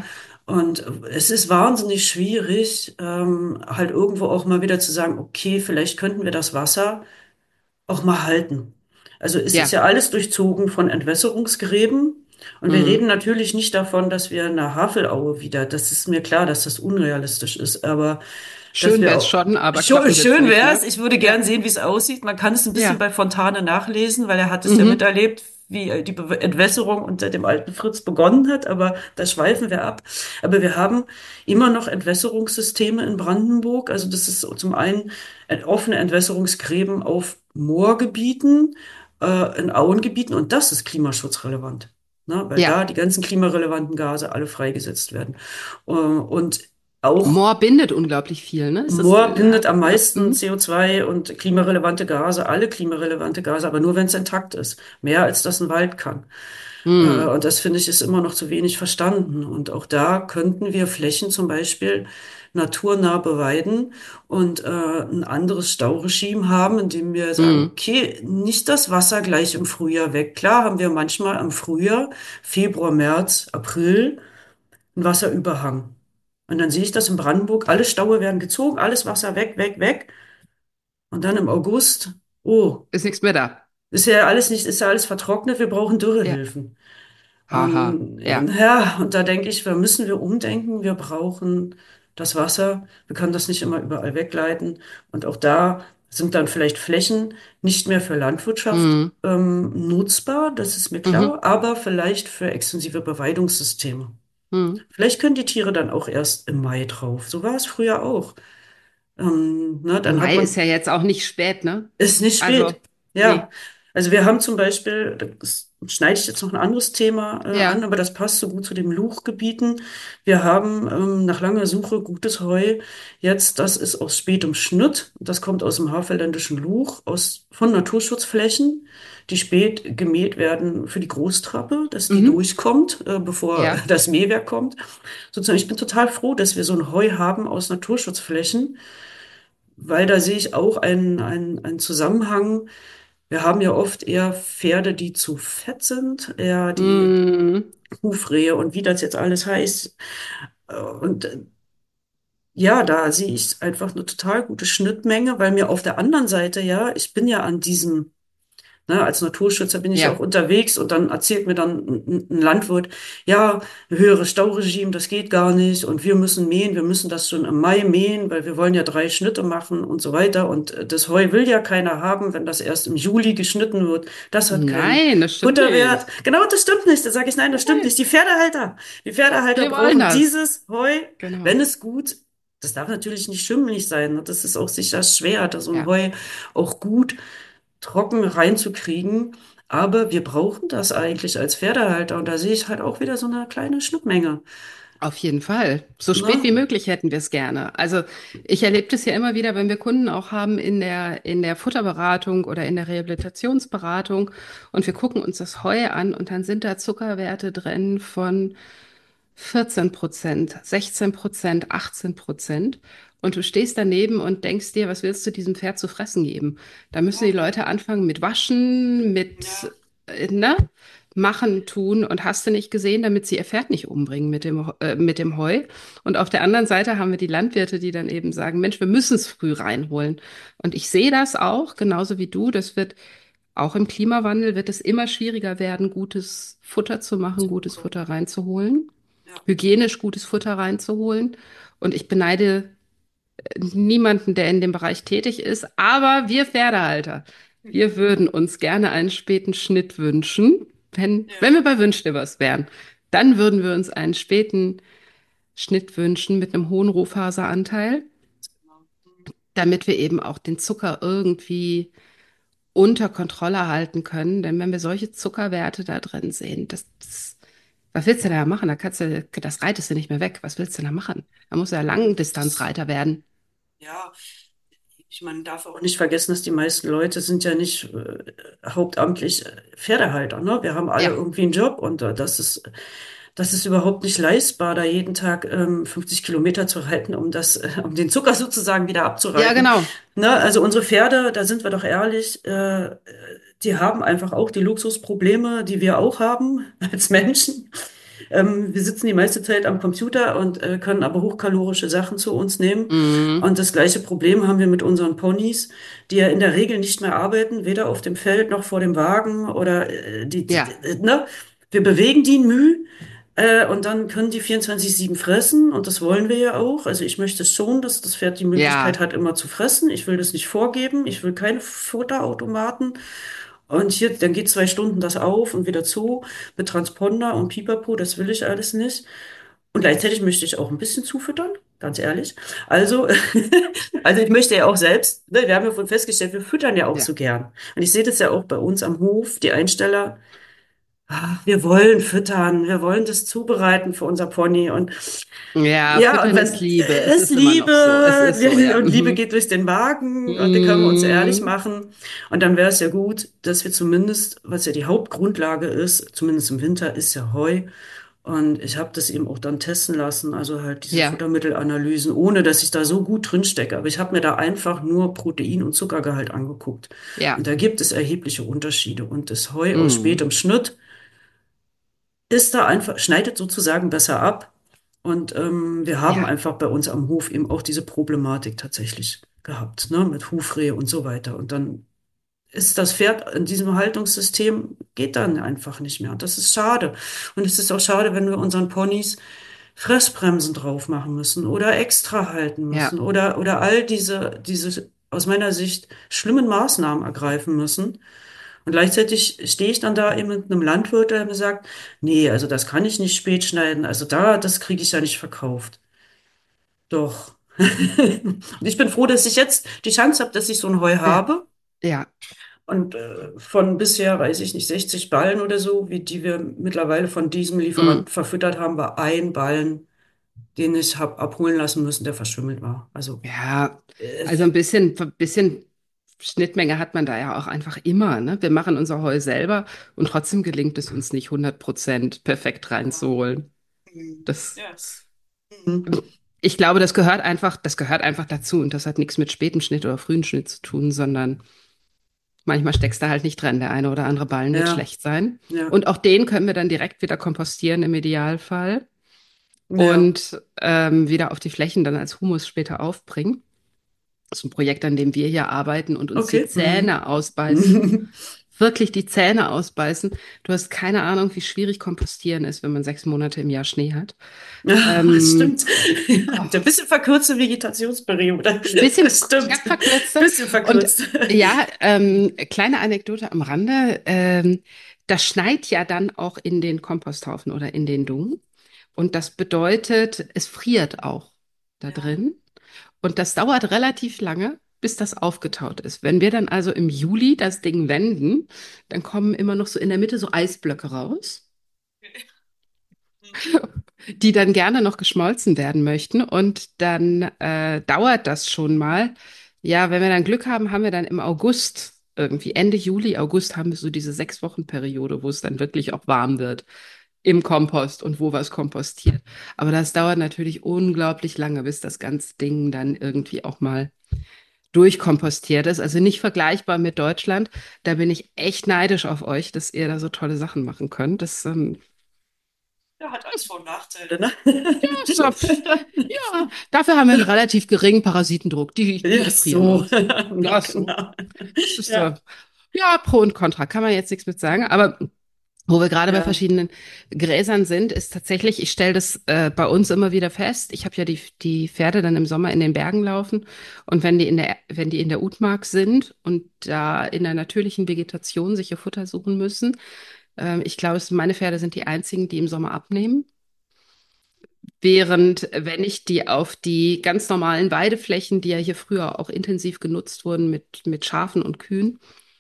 Und es ist wahnsinnig schwierig, halt irgendwo auch mal wieder zu sagen, okay, vielleicht könnten wir das Wasser auch mal halten. Also es ist Ja. ja alles durchzogen von Entwässerungsgräben. Und wir reden Mhm. natürlich nicht davon, dass wir eine Havelaue wieder, das ist mir klar, dass das unrealistisch ist, aber dass Schön wäre wir es auch, schon, aber klappen wird's schön nicht, wäre es, ne? ich würde Ja. gern sehen, wie es aussieht. Man kann es ein bisschen Ja. bei Fontane nachlesen, weil er hat es ja Mhm. miterlebt, wie die Entwässerung unter dem alten Fritz begonnen hat, aber da schweifen wir ab. Aber wir haben immer noch Entwässerungssysteme in Brandenburg. Also das ist zum einen offene Entwässerungsgräben auf Moorgebieten, in Auengebieten und das ist klimaschutzrelevant. Ne? Weil da Ja. die ganzen klimarelevanten Gase alle freigesetzt werden. Und auch Moor bindet unglaublich viel, ne? Ist das, Moor bindet am meisten mhm. CO2 und klimarelevante Gase, alle klimarelevante Gase, aber nur wenn es intakt ist. Mehr als das ein Wald kann. Mhm. Und das finde ich ist immer noch zu wenig verstanden. Und auch da könnten wir Flächen zum Beispiel naturnah beweiden und ein anderes Stauregime haben, indem wir sagen, Mhm. okay, nicht das Wasser gleich im Frühjahr weg. Klar haben wir manchmal im Frühjahr, Februar, März, April, einen Wasserüberhang. Und dann sehe ich das in Brandenburg, alle Staue werden gezogen, alles Wasser weg, weg, weg. Und dann im August, oh, Ist nichts mehr da. ist ja alles vertrocknet, wir brauchen Ja. Dürrehilfen. Haha. Ja. Ja, und da denke ich, da müssen wir umdenken. Wir brauchen das Wasser. Wir können das nicht immer überall wegleiten. Und auch da sind dann vielleicht Flächen nicht mehr für Landwirtschaft Mhm. nutzbar, das ist mir Mhm. klar, aber vielleicht für extensive Beweidungssysteme. Mhm. Vielleicht können die Tiere dann auch erst im Mai drauf. So war es früher auch. Ne, dann hat Mai ist man ja jetzt auch nicht spät, ne? ist nicht Also, spät. Ja. nee. Also wir haben zum Beispiel, das schneide ich jetzt noch ein anderes Thema an, Ja. aber das passt so gut zu den Luchgebieten. Wir haben nach langer Suche gutes Heu. Jetzt, das ist aus spätem Schnitt. Das kommt aus dem Havelländischen Luch, von Naturschutzflächen, die spät gemäht werden für die Großtrappe, dass die Mhm. durchkommt, bevor Ja. das Mähwerk kommt. Sozusagen, ich bin total froh, dass wir so ein Heu haben aus Naturschutzflächen, weil da sehe ich auch einen Zusammenhang. Wir haben ja oft eher Pferde, die zu fett sind, eher die Mhm. Hufrehe und wie das jetzt alles heißt. Und ja, da sehe ich einfach eine total gute Schnittmenge, weil mir auf der anderen Seite, ja, ich bin ja an diesem, ne, als Naturschützer bin ich ja auch Ja. unterwegs und dann erzählt mir dann ein Landwirt, ja, höheres Stauregime, das geht gar nicht und wir müssen mähen, wir müssen das schon im Mai mähen, weil wir wollen ja 3 Schnitte machen und so weiter und das Heu will ja keiner haben, wenn das erst im Juli geschnitten wird. Das hat keinen Nein, das stimmt Futterwert. nicht. Genau, das stimmt nicht. Da sage ich, nein, das stimmt nicht. Nein, Die Pferdehalter wir wollen brauchen das. dieses Heu, Genau. wenn es gut das darf natürlich nicht schimmelig sein. Das ist auch sicher schwer, da so ein Ja, Heu auch gut trocken reinzukriegen. Aber wir brauchen das eigentlich als Pferdehalter. Und da sehe ich halt auch wieder so eine kleine Schnittmenge. auf jeden Fall. So spät Ne? wie möglich hätten wir es gerne. Also ich erlebe das ja immer wieder, wenn wir Kunden auch haben in der Futterberatung oder in der Rehabilitationsberatung und wir gucken uns das Heu an und dann sind da Zuckerwerte drin von 14%, 16%, 18%. Und du stehst daneben und denkst dir, was willst du diesem Pferd zu fressen geben? Da müssen die Ja, Leute anfangen mit Waschen, ja, ne? Machen, tun und hast du nicht gesehen, damit sie ihr Pferd nicht umbringen mit dem Heu. Und auf der anderen Seite haben wir die Landwirte, die dann eben sagen, Mensch, wir müssen es früh reinholen. Und ich sehe das auch, genauso wie du. Das wird auch im Klimawandel wird es immer schwieriger werden, gutes Futter zu machen, zu gutes bekommen. Futter reinzuholen, Ja, hygienisch gutes Futter reinzuholen. Und ich beneide niemanden, der in dem Bereich tätig ist, aber wir Pferdehalter, wir würden uns gerne einen späten Schnitt wünschen. Wenn wir ja, bei Wünschelbers wären, dann würden wir uns einen späten Schnitt wünschen mit einem hohen Rohfaseranteil, genau. damit wir eben auch den Zucker irgendwie unter Kontrolle halten können. Denn wenn wir solche Zuckerwerte da drin sehen, was willst du da machen? Das reitest du nicht mehr weg. Was willst du da machen? Da muss ja Das, Langdistanzreiter werden. ja, man darf auch nicht vergessen, dass die meisten Leute sind ja nicht hauptamtlich Pferdehalter, ne? Wir haben alle Ja, irgendwie einen Job und das ist überhaupt nicht leistbar, da jeden Tag 50 Kilometer zu reiten, um den Zucker sozusagen wieder ja, abzureiten. genau. Ne? Also unsere Pferde, da sind wir doch ehrlich, die haben einfach auch die Luxusprobleme, die wir auch haben als Menschen. Wir sitzen die meiste Zeit am Computer und können aber hochkalorische Sachen zu uns nehmen. Mhm. Und das gleiche Problem haben wir mit unseren Ponys, die ja in der Regel nicht mehr arbeiten, weder auf dem Feld noch vor dem Wagen oder Ja, ne? Wir bewegen die in Mühe. Und dann können die 24/7 fressen und das wollen wir ja auch. Also ich möchte schon, dass das Pferd die Möglichkeit ja, hat, immer zu fressen. Ich will das nicht vorgeben. Ich will keine Futterautomaten. Und hier, dann geht 2 Stunden das auf und wieder zu mit Transponder und Pipapo. Das will ich alles nicht. Und gleichzeitig möchte ich auch ein bisschen zufüttern, ganz ehrlich. Also, also ich möchte ja auch selbst, ne, wir haben ja vorhin festgestellt, wir füttern ja auch ja. so gern. Und ich sehe das ja auch bei uns am Hof, die Einsteller. Wir wollen füttern, wir wollen das zubereiten für unser Pony. Und Ja, ja, und Füttern ist wenn Liebe. Es es ist immer Liebe noch so. Es ist so, ja. und Liebe Mhm. geht durch den Magen und die können wir uns ehrlich Mhm. machen. Und dann wäre es ja gut, dass wir zumindest, was ja die Hauptgrundlage ist, zumindest im Winter, ist ja Heu. Und ich habe das eben auch dann testen lassen, also halt diese Ja, Futtermittelanalysen, ohne dass ich da so gut drin stecke. Aber ich habe mir da einfach nur Protein- und Zuckergehalt angeguckt. Und ja. da gibt es erhebliche Unterschiede. Und das Heu aus Mhm. spätem Schnitt ist da einfach, schneidet sozusagen besser ab. Und wir haben Ja, einfach bei uns am Hof eben auch diese Problematik tatsächlich gehabt, ne, mit Hufrehe und so weiter. Und dann ist das Pferd in diesem Haltungssystem, geht dann einfach nicht mehr. Und das ist schade. Und es ist auch schade, wenn wir unseren Ponys Fressbremsen drauf machen müssen oder extra halten müssen ja, oder all diese aus meiner Sicht schlimmen Maßnahmen ergreifen müssen. Und gleichzeitig stehe ich dann da eben mit einem Landwirt, der mir sagt, nee, also das kann ich nicht spät schneiden, also das kriege ich ja nicht verkauft. Doch. Und ich bin froh, dass ich jetzt die Chance habe, dass ich so ein Heu ja, habe. ja. Und von bisher, weiß ich nicht, 60 Ballen oder so, wie die wir mittlerweile von diesem Mhm. Lieferant verfüttert haben, war ein Ballen, den ich habe abholen lassen müssen, der verschimmelt war. Also, Ja, äh, also ein bisschen Schnittmenge hat man da ja auch einfach immer, ne? Wir machen unser Heu selber und trotzdem gelingt es uns nicht 100% perfekt reinzuholen. Das, yes. Mhm. ich glaube, das gehört einfach dazu und das hat nichts mit spätem Schnitt oder frühen Schnitt zu tun, sondern manchmal steckst du halt nicht dran. Der eine oder andere Ballen wird Ja, schlecht sein. ja, Und auch den können wir dann direkt wieder kompostieren im Idealfall ja. und wieder auf die Flächen dann als Humus später aufbringen. Das ist ein Projekt, an dem wir hier arbeiten und uns die Okay. Mhm. Zähne ausbeißen. Wirklich die Zähne ausbeißen. Du hast keine Ahnung, wie schwierig Kompostieren ist, wenn man 6 Monate im Jahr Schnee hat. Ja, Ähm, stimmt. Ja, oh, ein bisschen verkürzte Vegetationsperiode. bisschen Stimmt. ja, verkürzte. Bisschen Und verkürzt. ja, kleine Anekdote am Rande. Das schneit ja dann auch in den Komposthaufen oder in den Dung. Und das bedeutet, es friert auch da Ja. drin. Und das dauert relativ lange, bis das aufgetaut ist. Wenn wir dann also im Juli das Ding wenden, dann kommen immer noch so in der Mitte so Eisblöcke raus, die dann gerne noch geschmolzen werden möchten. Und dann dauert das schon mal. Ja, wenn wir dann Glück haben, haben wir dann im August, irgendwie Ende Juli, August, haben wir so diese 6 Wochen Periode, wo es dann wirklich auch warm wird im Kompost und wo was kompostiert. Aber das dauert natürlich unglaublich lange, bis das ganze Ding dann irgendwie auch mal durchkompostiert ist. Also nicht vergleichbar mit Deutschland. Da bin ich echt neidisch auf euch, dass ihr da so tolle Sachen machen könnt. Ja, hat alles Vor- und Nachteile, ne? Ist doch, ja, dafür haben wir einen relativ geringen Parasitendruck. Die Ja, frieren so. aus. Ja, Ja, so. genau. Das ist Ja, ja Pro und Contra, kann man jetzt nichts mit sagen. Aber wo wir gerade bei ja. verschiedenen Gräsern sind, ist tatsächlich, ich stelle das bei uns immer wieder fest. Ich habe ja die Pferde dann im Sommer in den Bergen laufen und wenn die in der Utmark sind und da in der natürlichen Vegetation sich ihr Futter suchen müssen, ich glaube, meine Pferde sind die einzigen, die im Sommer abnehmen. Während, wenn ich die auf die ganz normalen Weideflächen, die ja hier früher auch intensiv genutzt wurden mit Schafen und Kühen,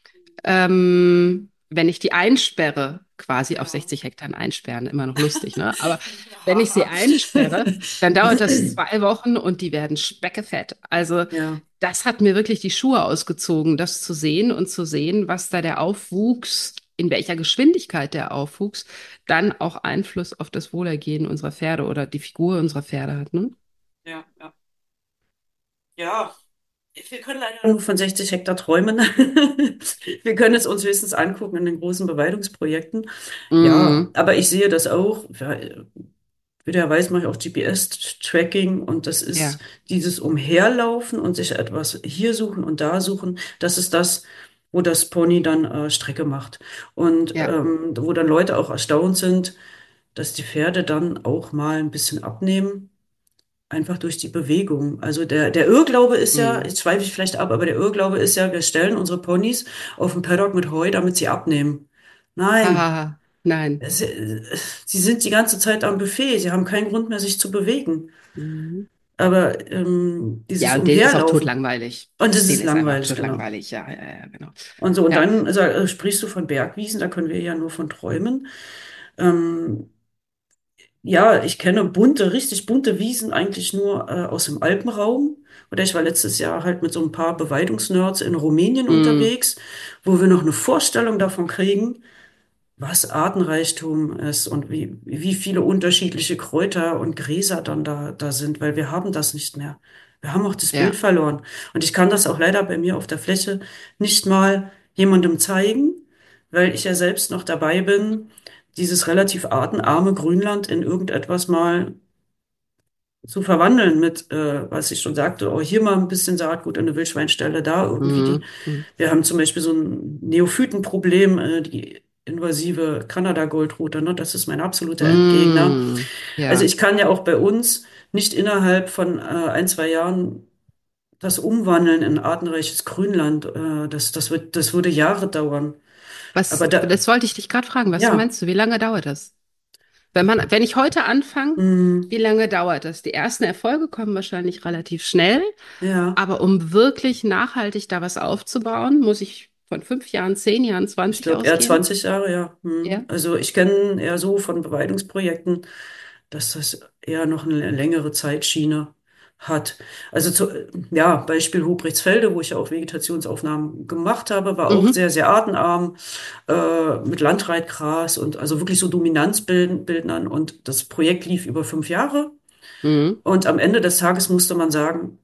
wenn ich die einsperre, quasi auf Ja. 60 Hektar einsperren, immer noch lustig, ne? Aber wenn ich sie Ja. einsperre, dann dauert das 2 Wochen und die werden speckefett. Also Ja, das hat mir wirklich die Schuhe ausgezogen, das zu sehen und zu sehen, was da der Aufwuchs, in welcher Geschwindigkeit der Aufwuchs dann auch Einfluss auf das Wohlergehen unserer Pferde oder die Figur unserer Pferde hat, ne? ja, ja. Ja, Wir können leider nur von 60 Hektar träumen. Wir können es uns höchstens angucken in den großen Beweidungsprojekten. Ja, Mm, aber ich sehe das auch. Ja, wie der weiß, mache ich auch GPS-Tracking und das ist ja, dieses Umherlaufen und sich etwas hier suchen und da suchen. Das ist das, wo das Pony dann Strecke macht. Und ja. wo dann Leute auch erstaunt sind, dass die Pferde dann auch mal ein bisschen abnehmen. Einfach durch die Bewegung. Also der Irrglaube ist ja, Mm. jetzt schweife ich vielleicht ab, aber der Irrglaube ist ja, wir stellen unsere Ponys auf den Paddock mit Heu, damit sie abnehmen. Nein, Hahaha. Nein. es, sie sind die ganze Zeit am Buffet, sie haben keinen Grund mehr, sich zu bewegen. Mhm. Aber Ja, dieses und denen ist auch Umherlaufen, totlangweilig. und das ist Denen ist einfach langweilig, genau. totlangweilig. Ja, ja, ja, genau. Und so, und Ja. dann sprichst du von Bergwiesen, da können wir ja nur von träumen. Ähm, Ja, ich kenne bunte, richtig bunte Wiesen eigentlich nur aus dem Alpenraum. Oder ich war letztes Jahr halt mit so ein paar Beweidungsnerds in Rumänien Mm, unterwegs, wo wir noch eine Vorstellung davon kriegen, was Artenreichtum ist und wie viele unterschiedliche Kräuter und Gräser dann da sind, weil wir haben das nicht mehr. Wir haben auch das Bild ja. verloren. Und ich kann das auch leider bei mir auf der Fläche nicht mal jemandem zeigen, weil ich ja selbst noch dabei bin, dieses relativ artenarme Grünland in irgendetwas mal zu verwandeln mit, was ich schon sagte, oh, hier mal ein bisschen Saatgut in eine Wildschweinstelle, da irgendwie die. Mm, mm, Wir haben zum Beispiel so ein Neophytenproblem, die invasive Kanada-Goldrute, ne? Das ist mein absoluter Endgegner. mm, Also ja. ich kann ja auch bei uns nicht innerhalb von ein, zwei Jahren das umwandeln in artenreiches Grünland. Das würde Jahre dauern. Aber Das wollte ich dich gerade fragen. Was ja, meinst du? Wie lange dauert das? Wenn ich heute anfange, mm, wie lange dauert das? Die ersten Erfolge kommen wahrscheinlich relativ schnell, ja. aber um wirklich nachhaltig da was aufzubauen, muss ich von 5 Jahren, 10 Jahren, Ich 20 glaube eher ausgehen. 20 Jahre, ja. Hm. Ja. Also ich kenne eher so von Beweidungsprojekten, dass das eher noch eine längere Zeitschiene hat. Also ja, Beispiel Hubrichtsfelde, wo ich ja auch Vegetationsaufnahmen gemacht habe, war auch Mhm. sehr, sehr artenarm, mit Landreitgras und also wirklich so Dominanzbildnern. Und das Projekt lief über 5 Jahre. Mhm. Und am Ende des Tages musste man sagen,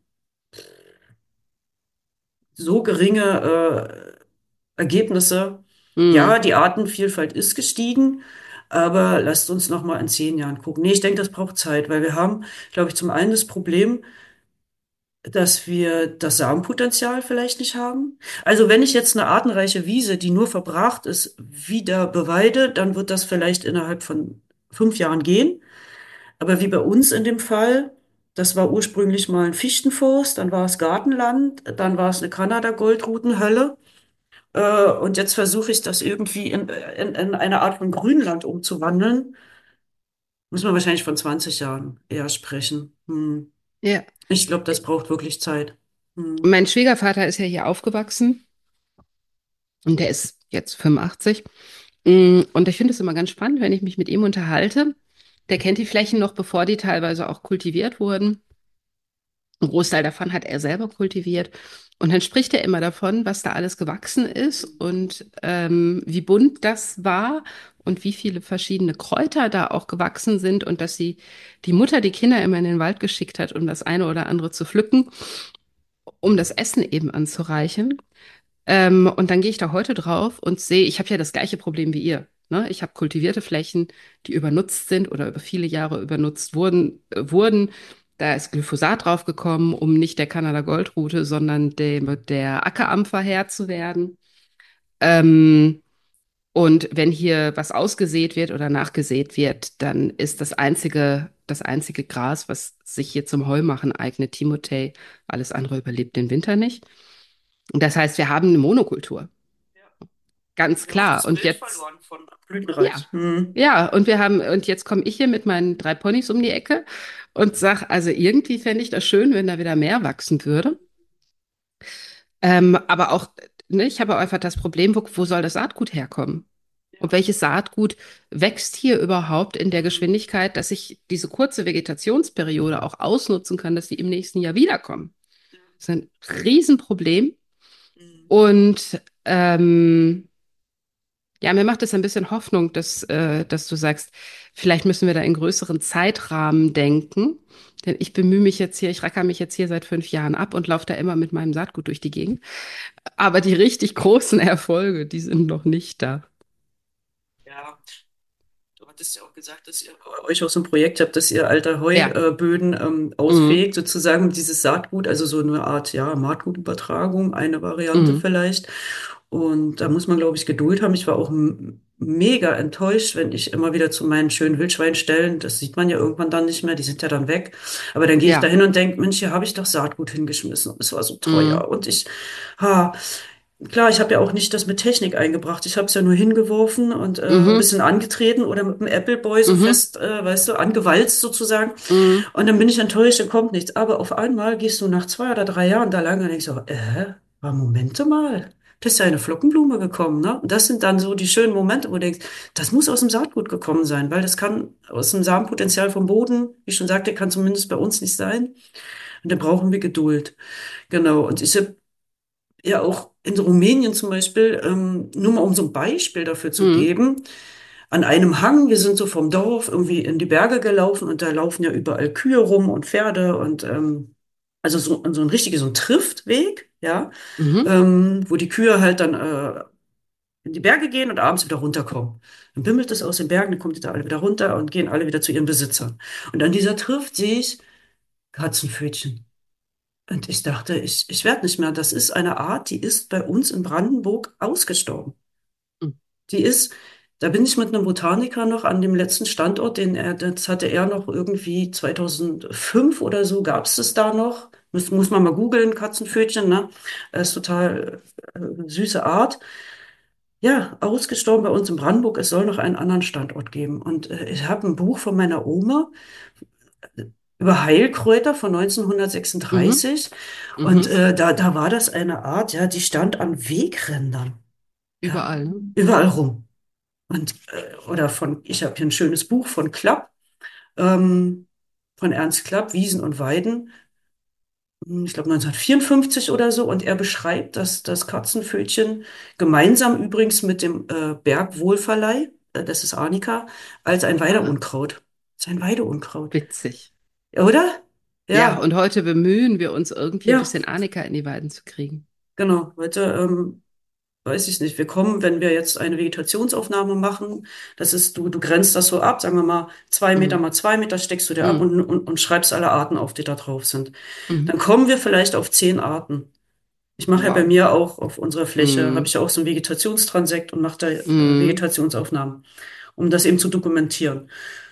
so geringe Ergebnisse. Ja, Mhm. die Artenvielfalt ist gestiegen, aber lasst uns noch mal in 10 Jahren gucken. Nee, ich denke, das braucht Zeit, weil wir haben, glaube ich, zum einen das Problem, dass wir das Samenpotenzial vielleicht nicht haben. Also wenn ich jetzt eine artenreiche Wiese, die nur verbracht ist, wieder beweide, dann wird das vielleicht innerhalb von 5 Jahren gehen. Aber wie bei uns in dem Fall, das war ursprünglich mal ein Fichtenforst, dann war es Gartenland, dann war es eine Kanada-Goldrutenhölle. Und jetzt versuche ich das irgendwie in eine Art von Grünland umzuwandeln. Muss man wahrscheinlich von 20 Jahren eher sprechen. Hm. Ja. Ich glaube, das braucht wirklich Zeit. Hm. Mein Schwiegervater ist ja hier aufgewachsen und der ist jetzt 85. Und ich finde es immer ganz spannend, wenn ich mich mit ihm unterhalte. Der kennt die Flächen noch, bevor die teilweise auch kultiviert wurden. Ein Großteil davon hat er selber kultiviert. Und dann spricht er immer davon, was da alles gewachsen ist und wie bunt das war und wie viele verschiedene Kräuter da auch gewachsen sind und dass die Mutter die Kinder immer in den Wald geschickt hat, um das eine oder andere zu pflücken, um das Essen eben anzureichen. Und dann gehe ich da heute drauf und sehe, ich habe ja das gleiche Problem wie ihr. Ne? Ich habe kultivierte Flächen, die übernutzt sind oder über viele Jahre übernutzt wurden. Da ist Glyphosat draufgekommen, um nicht der Kanada-Goldrute, sondern der Ackerampfer Herr zu werden. Ähm, und wenn hier was ausgesät wird oder nachgesät wird, dann ist das einzige Gras, was sich hier zum Heumachen eignet, Timotei. Alles andere überlebt den Winter nicht. Und das heißt, wir haben eine Monokultur. Ganz Wir haben auch klar. das Und Bild jetzt, verloren von ja, Blütenreich. Hm. und jetzt komme ich hier mit meinen 3 Ponys um die Ecke und sage, also irgendwie fände ich das schön, wenn da wieder mehr wachsen würde. Aber auch, ne, ich habe auch einfach das Problem, wo soll das Saatgut herkommen? Und welches Saatgut wächst hier überhaupt in der Hm. Geschwindigkeit, dass ich diese kurze Vegetationsperiode auch ausnutzen kann, dass die im nächsten Jahr wiederkommen? Das ist ein Riesenproblem. Hm. Und Ja, mir macht es ein bisschen Hoffnung, dass du sagst, vielleicht müssen wir da in größeren Zeitrahmen denken. Denn ich bemühe mich jetzt hier, ich racker mich jetzt hier seit 5 Jahren ab und laufe da immer mit meinem Saatgut durch die Gegend. Aber die richtig großen Erfolge, die sind noch nicht da. Ja, du hattest ja auch gesagt, dass ihr euch auch so ein Projekt habt, dass ihr alte Ja. Heuböden Mhm. ausfegt, sozusagen dieses Saatgut, also so eine Art, ja, Saatgutübertragung, eine Variante Mhm. vielleicht. Und da muss man, glaube ich, Geduld haben. Ich war auch mega enttäuscht, wenn ich immer wieder zu meinen schönen Wildschweinstellen, das sieht man ja irgendwann dann nicht mehr, die sind ja dann weg. Aber dann gehe ich da Ja. hin und denke, Mensch, hier habe ich doch Saatgut hingeschmissen und es war so teuer. Mhm. Und ha, klar, ich habe ja auch nicht das mit Technik eingebracht. Ich habe es ja nur hingeworfen und ein Mhm. bisschen angetreten oder mit dem Appleboy so Mhm. fest, weißt du, angewalzt sozusagen. Mhm. Und dann bin ich enttäuscht, dann kommt nichts. Aber auf einmal gehst du nach 2 oder 3 Jahren da lang und denkst so, Momente mal. Das ist ja eine Flockenblume gekommen, ne? Und das sind dann so die schönen Momente, wo du denkst, das muss aus dem Saatgut gekommen sein, weil das kann aus dem Samenpotenzial vom Boden, wie ich schon sagte, kann zumindest bei uns nicht sein. Und da brauchen wir Geduld. Genau. Und ich habe ja auch in Rumänien zum Beispiel, nur mal um so ein Beispiel dafür zu Mhm. geben, an einem Hang, wir sind so vom Dorf irgendwie in die Berge gelaufen und da laufen ja überall Kühe rum und Pferde und also so ein richtiger, so ein Triftweg, ja, Mhm. wo die Kühe halt dann in die Berge gehen und abends wieder runterkommen. Dann bimmelt es aus den Bergen, dann kommen die da alle wieder runter und gehen alle wieder zu ihren Besitzern. Und an dieser Trift sehe ich Katzenpfötchen. Und ich dachte, ich werde nicht mehr. Das ist eine Art, die ist bei uns in Brandenburg ausgestorben. Mhm. Die ist, da bin ich mit einem Botaniker noch an dem letzten Standort, das hatte er noch irgendwie 2005 oder so, gab es das da noch. Muss man mal googeln, Katzenpfötchen, ne? Ist total süße Art. Ja, ausgestorben bei uns in Brandenburg. Es soll noch einen anderen Standort geben. Und ich habe ein Buch von meiner Oma über Heilkräuter von Mhm. 1936. Und Mhm. da war das eine Art, ja, die stand an Wegrändern. Ja, Überall, ne? überall rum. Und, ich habe hier ein schönes Buch von Klapp, ähm, von Ernst Klapp, Wiesen und Weiden, ich glaube 1954 oder so. Und er beschreibt, dass das Katzenpfötchen gemeinsam übrigens mit dem Bergwohlverleih, das ist Arnika, als ein Ah, Weideunkraut. Das ist ein Weideunkraut. witzig. Oder? Ja, Ja, und heute bemühen wir uns irgendwie ein ja, bisschen Arnika in die Weiden zu kriegen. genau. Heute weiß ich nicht. Wir kommen, wenn wir jetzt eine Vegetationsaufnahme machen, das ist, du grenzt das so ab, sagen wir mal 2 Meter Mhm. mal 2 Meter, steckst du dir ab Mhm. und schreibst alle Arten auf, die da drauf sind. Dann Mhm. kommen wir vielleicht auf 10 Arten. Ich mache ja bei Wow. mir auch auf unserer Fläche, habe Mhm. ich ja auch so ein Vegetationstransekt und mache da Mhm. Vegetationsaufnahmen, um das eben zu dokumentieren.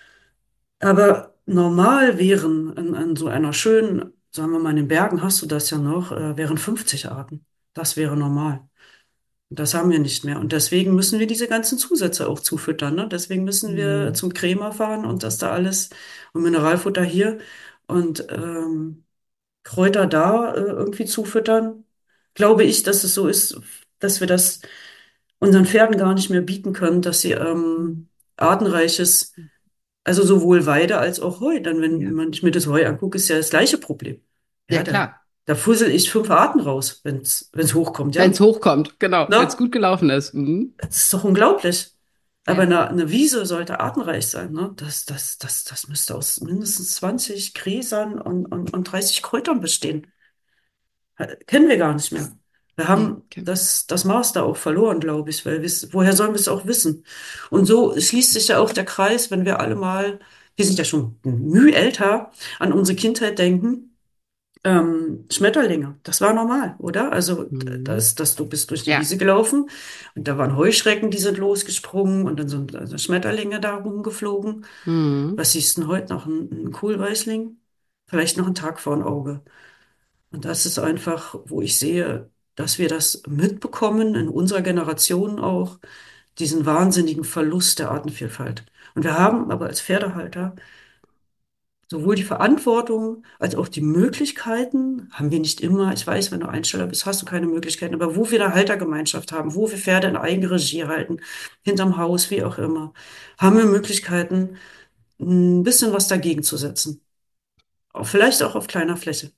Aber normal wären an so einer schönen, sagen wir mal, in den Bergen hast du das ja noch, wären 50 Arten. Das wäre normal. Das haben wir nicht mehr. Und deswegen müssen wir diese ganzen Zusätze auch zufüttern. Ne? Deswegen müssen wir Mhm. zum Krämer fahren und das da alles und Mineralfutter hier und Kräuter da irgendwie zufüttern. Glaube ich, dass es so ist, dass wir das unseren Pferden gar nicht mehr bieten können, dass sie Mhm. artenreiches, also sowohl Weide als auch Heu. Dann, wenn Ja. man ich mir das Heu angucke, ist ja das gleiche Problem. Ja, Ja, klar. da fussel ich 5 Arten raus, wenn's hochkommt, Wenn ja. es hochkommt, genau, wenn es Ne? gut gelaufen ist. Mhm. Das ist doch unglaublich. Aber Ja. eine Wiese sollte artenreich sein, ne? Das müsste aus mindestens 20 Gräsern und 30 Kräutern bestehen. Kennen wir gar nicht mehr. Wir Nee, haben kennen wir. das Maß da auch verloren, glaube ich, weil woher sollen wir es auch wissen? Und so schließt sich ja auch der Kreis, wenn wir alle mal, wir sind ja schon müh älter, an unsere Kindheit denken. Schmetterlinge, das war normal, oder? Also, Mhm. du bist durch die Ja. Wiese gelaufen und da waren Heuschrecken, die sind losgesprungen und dann sind also Schmetterlinge da rumgeflogen. Mhm. Was siehst du denn heute noch? Ein Kohlweißling? Vielleicht noch ein Tag vor ein Auge. Und das ist einfach, wo ich sehe, dass wir das mitbekommen, in unserer Generation auch, diesen wahnsinnigen Verlust der Artenvielfalt. Und wir haben aber als Pferdehalter sowohl die Verantwortung als auch die Möglichkeiten, haben wir nicht immer. Ich weiß, wenn du Einsteller bist, hast du keine Möglichkeiten, aber wo wir eine Haltergemeinschaft haben, wo wir Pferde in Eigenregie halten, hinterm Haus, wie auch immer, haben wir Möglichkeiten, ein bisschen was dagegen zu setzen. Vielleicht auch auf kleiner Fläche.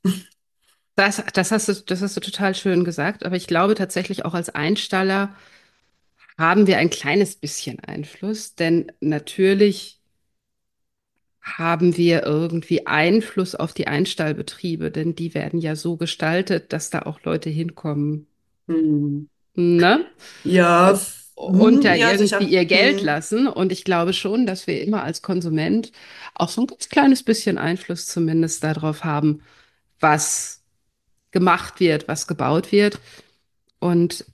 Das hast du total schön gesagt, aber ich glaube tatsächlich auch als Einsteller haben wir ein kleines bisschen Einfluss, denn natürlich haben wir irgendwie Einfluss auf die Einstallbetriebe, denn die werden ja so gestaltet, dass da auch Leute hinkommen, Hm. ne? Ja, Äh, Und da ja, irgendwie sicher. ihr Geld lassen. Und ich glaube schon, dass wir immer als Konsument auch so ein ganz kleines bisschen Einfluss zumindest darauf haben, was gemacht wird, was gebaut wird. Und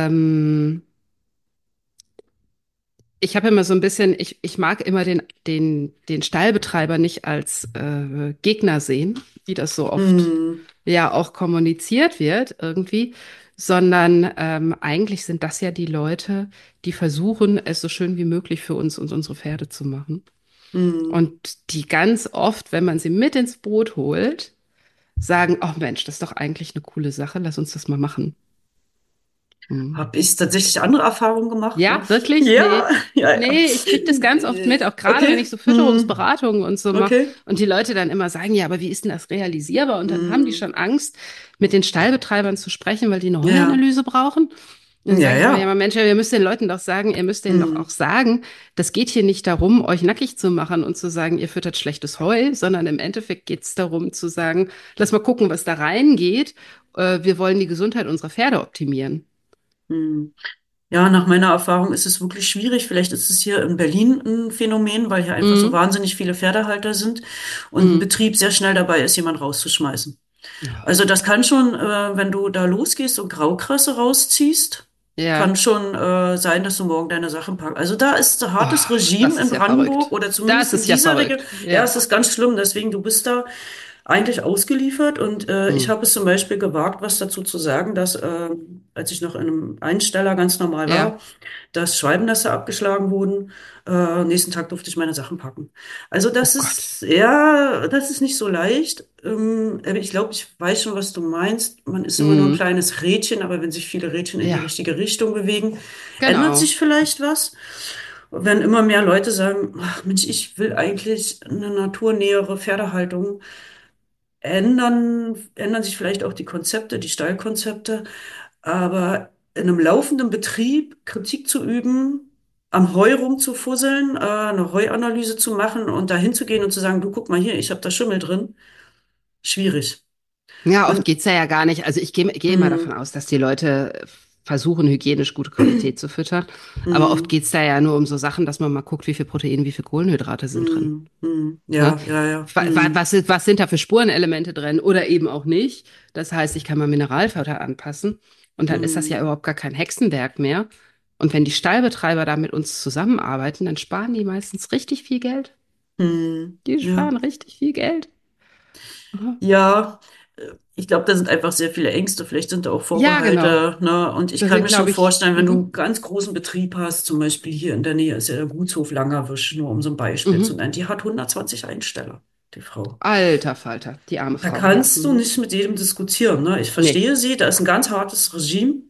ich habe immer so ein bisschen, ich mag immer den Stallbetreiber nicht als Gegner sehen, wie das so oft Hm, ja auch kommuniziert wird irgendwie, sondern eigentlich sind das ja die Leute, die versuchen, es so schön wie möglich für uns und unsere Pferde zu machen. hm. Und die ganz oft, wenn man sie mit ins Boot holt, sagen, oh Mensch, das ist doch eigentlich eine coole Sache, lass uns das mal machen. Hm. Habe ich tatsächlich andere Erfahrungen gemacht, ne? Ja, wirklich? Ja, Nee. ja, ja. Nee, ich krieg das ganz oft mit, auch gerade wenn Okay, ich so Fütterungsberatungen und so mache okay. und die Leute dann immer sagen, ja, aber wie ist denn das realisierbar? Und dann haben die Hm, schon Angst, mit den Stallbetreibern zu sprechen, weil die eine ja, Heuanalyse brauchen. Und dann ja, sage ich immer, ja, aber ja. Mensch, ihr müsst den Leuten doch sagen, ihr müsst denen doch auch Hm, sagen, das geht hier nicht darum, euch nackig zu machen und zu sagen, ihr füttert schlechtes Heu, sondern im Endeffekt geht es darum zu sagen, lass mal gucken, was da reingeht. Wir wollen die Gesundheit unserer Pferde optimieren. hm. Ja, nach meiner Erfahrung ist es wirklich schwierig. Vielleicht ist es hier in Berlin ein Phänomen, weil hier einfach so Mhm. wahnsinnig viele Pferdehalter sind und ein Mhm. Betrieb sehr schnell dabei ist, jemand rauszuschmeißen. Ja. Also das kann schon, wenn du da losgehst und Graukrasse rausziehst, kann Ja. schon sein, dass du morgen deine Sachen packst. Also da ist ein hartes Oh, das Regime in ist ja Brandenburg verrückt. oder Das zumindest in ist ja dieser Region. verrückt. Ja, Ja. es ist ganz schlimm. Deswegen, du bist da eigentlich ausgeliefert. Und ich Hm. habe es zum Beispiel gewagt, was dazu zu sagen, dass als ich noch in einem Einsteller ganz normal war, Ja. dass Schwalbennester abgeschlagen wurden. Nächsten Tag durfte ich meine Sachen packen. Also Oh das Gott. ist, ja, das ist nicht so leicht. Aber ich glaube, ich weiß schon, was du meinst. Man ist immer nur ein Hm. kleines Rädchen, aber wenn sich viele Rädchen in die Ja, richtige Richtung bewegen, ändert genau. sich vielleicht was. Wenn immer mehr Leute sagen, ach Mensch, ich will eigentlich eine naturnähere Pferdehaltung, ändern sich vielleicht auch die Konzepte, die Stallkonzepte. Aber in einem laufenden Betrieb Kritik zu üben, am Heu rumzufusseln, eine Heuanalyse zu machen und da hinzugehen und zu sagen, du guck mal hier, ich habe da Schimmel drin, schwierig. Ja, oft Und geht's ja gar nicht. Also ich gehe immer davon mh, aus, dass die Leute versuchen, hygienisch gute Qualität zu füttern. Aber oft mh, geht's da ja nur um so Sachen, dass man mal guckt, wie viel Protein, wie viel Kohlenhydrate sind drin. Ne? ja, ja, ja, Was sind da für Spurenelemente drin oder eben auch nicht? Das heißt, ich kann mal Mineralfutter anpassen und dann ist das ja mh, überhaupt gar kein Hexenwerk mehr. Und wenn die Stallbetreiber da mit uns zusammenarbeiten, dann sparen die meistens richtig viel Geld. Die ja. sparen richtig viel Geld. Aha. Ja, ich glaube, da sind einfach sehr viele Ängste, vielleicht sind da auch Ja, genau. Vorbehalte, ne? Und ich Das kann sind, mir schon glaube ich, vorstellen, wenn du einen ganz großen Betrieb hast, zum Beispiel hier in der Nähe ist ja der Gutshof Langerwisch, nur um so ein Beispiel zu mhm. nennen, die hat 120 Einsteller, die Frau. Alter Falter, die arme Da Frau, ja. kannst du Mhm. nicht mit jedem diskutieren, ne? Ich Nee. verstehe sie, da ist ein ganz hartes Regime.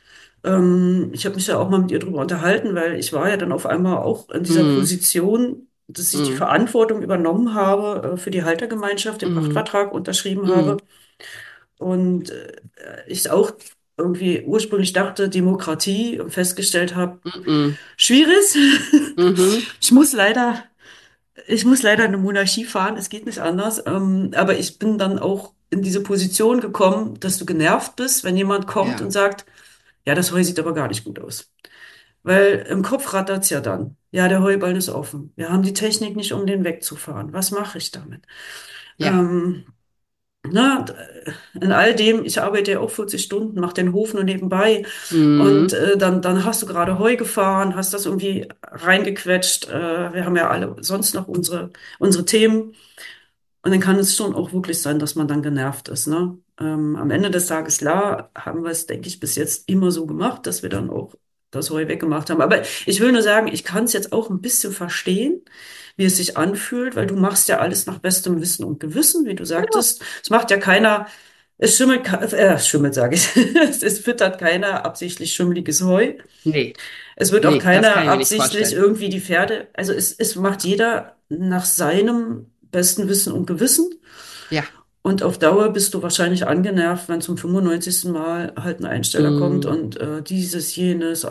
Ich habe mich ja auch mal mit ihr drüber unterhalten, weil ich war ja dann auf einmal auch in dieser Mhm. Position, dass ich die Mhm. Verantwortung übernommen habe, für die Haltergemeinschaft, den Mhm. Pachtvertrag unterschrieben habe. Mhm. Und ich auch irgendwie ursprünglich dachte, Demokratie und festgestellt habe, Mhm. schwierig. Mhm. Ich muss leider, ich muss leider eine Monarchie fahren, es geht nicht anders. Aber ich bin dann auch in diese Position gekommen, dass du genervt bist, wenn jemand kommt und Ja. sagt, ja, das Heu sieht aber gar nicht gut aus. Weil im Kopf rattert's ja dann. Ja, der Heuballen ist offen. Wir haben die Technik nicht, um den wegzufahren. Was mache ich damit? Ja. Ähm, Na, in all dem, ich arbeite ja auch 40 Stunden, mache den Hof nur nebenbei und Mhm. dann hast du gerade Heu gefahren, hast das irgendwie reingequetscht. Wir haben ja alle sonst noch unsere Themen und dann kann es schon auch wirklich sein, dass man dann genervt ist, ne? Am Ende des Tages, klar, haben wir es, denke ich, bis jetzt immer so gemacht, dass wir dann auch das Heu weggemacht haben. Aber ich will nur sagen, ich kann es jetzt auch ein bisschen verstehen, wie es sich anfühlt, weil du machst ja alles nach bestem Wissen und Gewissen, wie du Ja. sagtest. Es macht ja keiner, schimmelt sage ich. Es füttert keiner absichtlich schimmeliges Heu. Nee. Es wird auch Nee, das kann keiner ich mir nicht absichtlich vorstellen. irgendwie die Pferde, also es macht jeder nach seinem besten Wissen und Gewissen. Ja. Und auf Dauer bist du wahrscheinlich angenervt, wenn zum 95. Mal halt ein Einsteller kommt Mm, und dieses, jenes,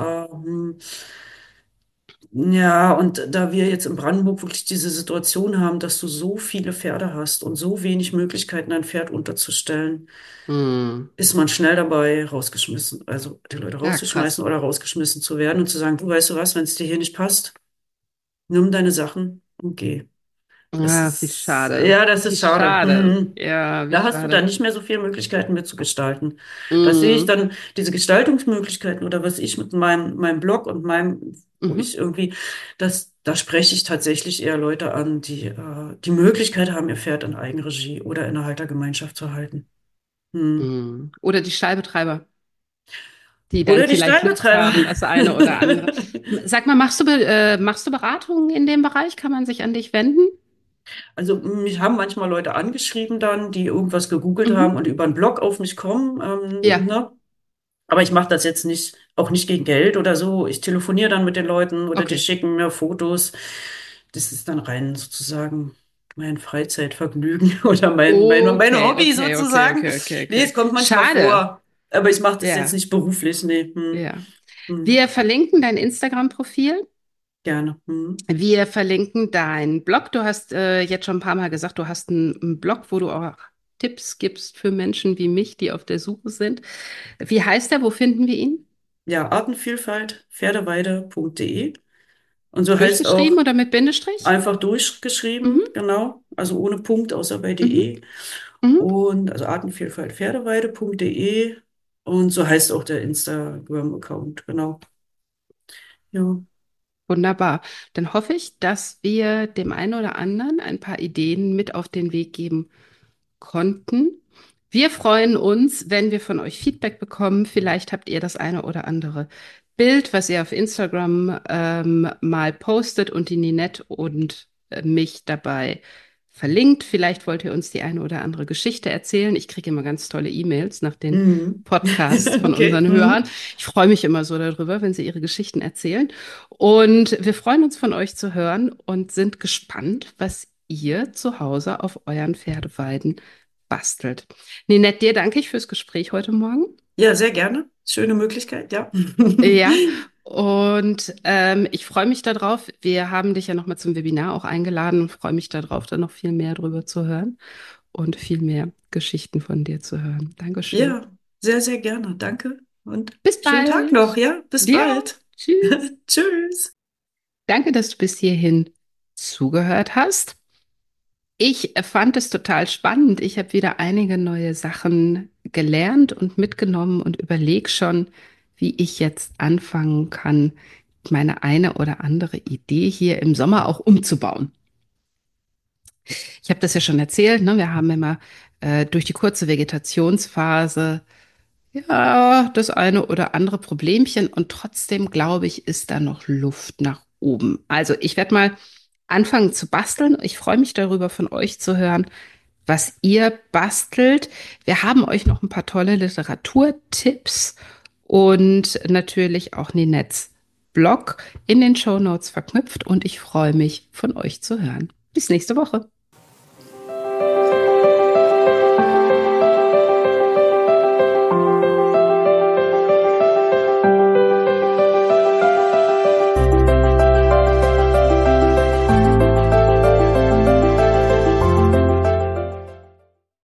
ja, und da wir jetzt in Brandenburg wirklich diese Situation haben, dass du so viele Pferde hast und so wenig Möglichkeiten, ein Pferd unterzustellen, mm. ist man schnell dabei, rausgeschmissen, also die Leute Ja, rauszuschmeißen krass. oder rausgeschmissen zu werden und zu sagen, du weißt du was, wenn es dir hier nicht passt, nimm deine Sachen und geh. Ah, wie schade. Ja, das Wie ist schade. schade. Ja, wie Da hast du schade. dann nicht mehr so viele Möglichkeiten mitzugestalten. Das sehe ich Mm, dann, diese Gestaltungsmöglichkeiten oder was ich mit meinem Blog und wo mhm, ich irgendwie, da spreche ich tatsächlich eher Leute an, die die Möglichkeit haben, ihr Pferd in Eigenregie oder in einer Haltergemeinschaft zu halten. Hm. mm. Oder die Stallbetreiber, die dann Oder die vielleicht Lust Stallbetreiber. haben, das eine oder andere. Sag mal, machst du Beratungen in dem Bereich? Kann man sich an dich wenden? Also mich haben manchmal Leute angeschrieben dann, die irgendwas gegoogelt haben Mhm. und über einen Blog auf mich kommen, Ja, ne? Aber ich mache das jetzt nicht, auch nicht gegen Geld oder so. Ich telefoniere dann mit den Leuten oder die okay. schicken mir Fotos. Das ist dann rein sozusagen mein Freizeitvergnügen oder mein Okay, Hobby okay, okay, sozusagen. okay, okay, Nee, okay. es kommt manchmal Schade. vor. Aber ich mache das jetzt Ja, nicht beruflich. Nee, ja. hm, Wir verlinken dein Instagram-Profil. gerne. Wir verlinken deinen Blog. Du hast jetzt schon ein paar Mal gesagt, du hast einen Blog, wo du auch Tipps gibst für Menschen wie mich, die auf der Suche sind. Wie heißt er? Wo finden wir ihn? Ja, Artenvielfalt, pferdeweide.de. Und so heißt Durchgeschrieben auch oder mit Bindestrich? einfach durchgeschrieben, Mhm, genau. Also ohne Punkt, außer bei mhm, de. mhm. Und also Artenvielfalt Pferdeweide.de. Und so heißt auch der Instagram-Account, genau. Ja. Wunderbar. Dann hoffe ich, dass wir dem einen oder anderen ein paar Ideen mit auf den Weg geben konnten. Wir freuen uns, wenn wir von euch Feedback bekommen. Vielleicht habt ihr das eine oder andere Bild, was ihr auf Instagram mal postet und die Ninette und mich dabei verlinkt. Vielleicht wollt ihr uns die eine oder andere Geschichte erzählen. Ich kriege immer ganz tolle E-Mails nach den Mhm. Podcasts von Okay. unseren Hörern. Ich freue mich immer so darüber, wenn sie ihre Geschichten erzählen. Und wir freuen uns von euch zu hören und sind gespannt, was ihr zu Hause auf euren Pferdeweiden bastelt. Ninette, dir danke ich fürs Gespräch heute Morgen. Ja, sehr gerne. Schöne Möglichkeit, ja. Ja, und ich freue mich darauf. Wir haben dich ja nochmal zum Webinar auch eingeladen und freue mich darauf, da noch viel mehr drüber zu hören und viel mehr Geschichten von dir zu hören. Dankeschön. Ja, sehr, sehr gerne. Danke und Bis schönen Tag noch, bald. ja. Bis Dir auch. bald. Tschüss. Tschüss. Danke, dass du bis hierhin zugehört hast. Ich fand es total spannend. Ich habe wieder einige neue Sachen gelernt und mitgenommen und überlege schon, wie ich jetzt anfangen kann, meine eine oder andere Idee hier im Sommer auch umzubauen. Ich habe das ja schon erzählt, ne? Wir haben immer durch die kurze Vegetationsphase ja das eine oder andere Problemchen und trotzdem glaube ich, ist da noch Luft nach oben. Also ich werde mal anfangen zu basteln. Ich freue mich darüber, von euch zu hören, was ihr bastelt. Wir haben euch noch ein paar tolle Literaturtipps und natürlich auch Ninettes Blog in den Shownotes verknüpft und ich freue mich, von euch zu hören. Bis nächste Woche.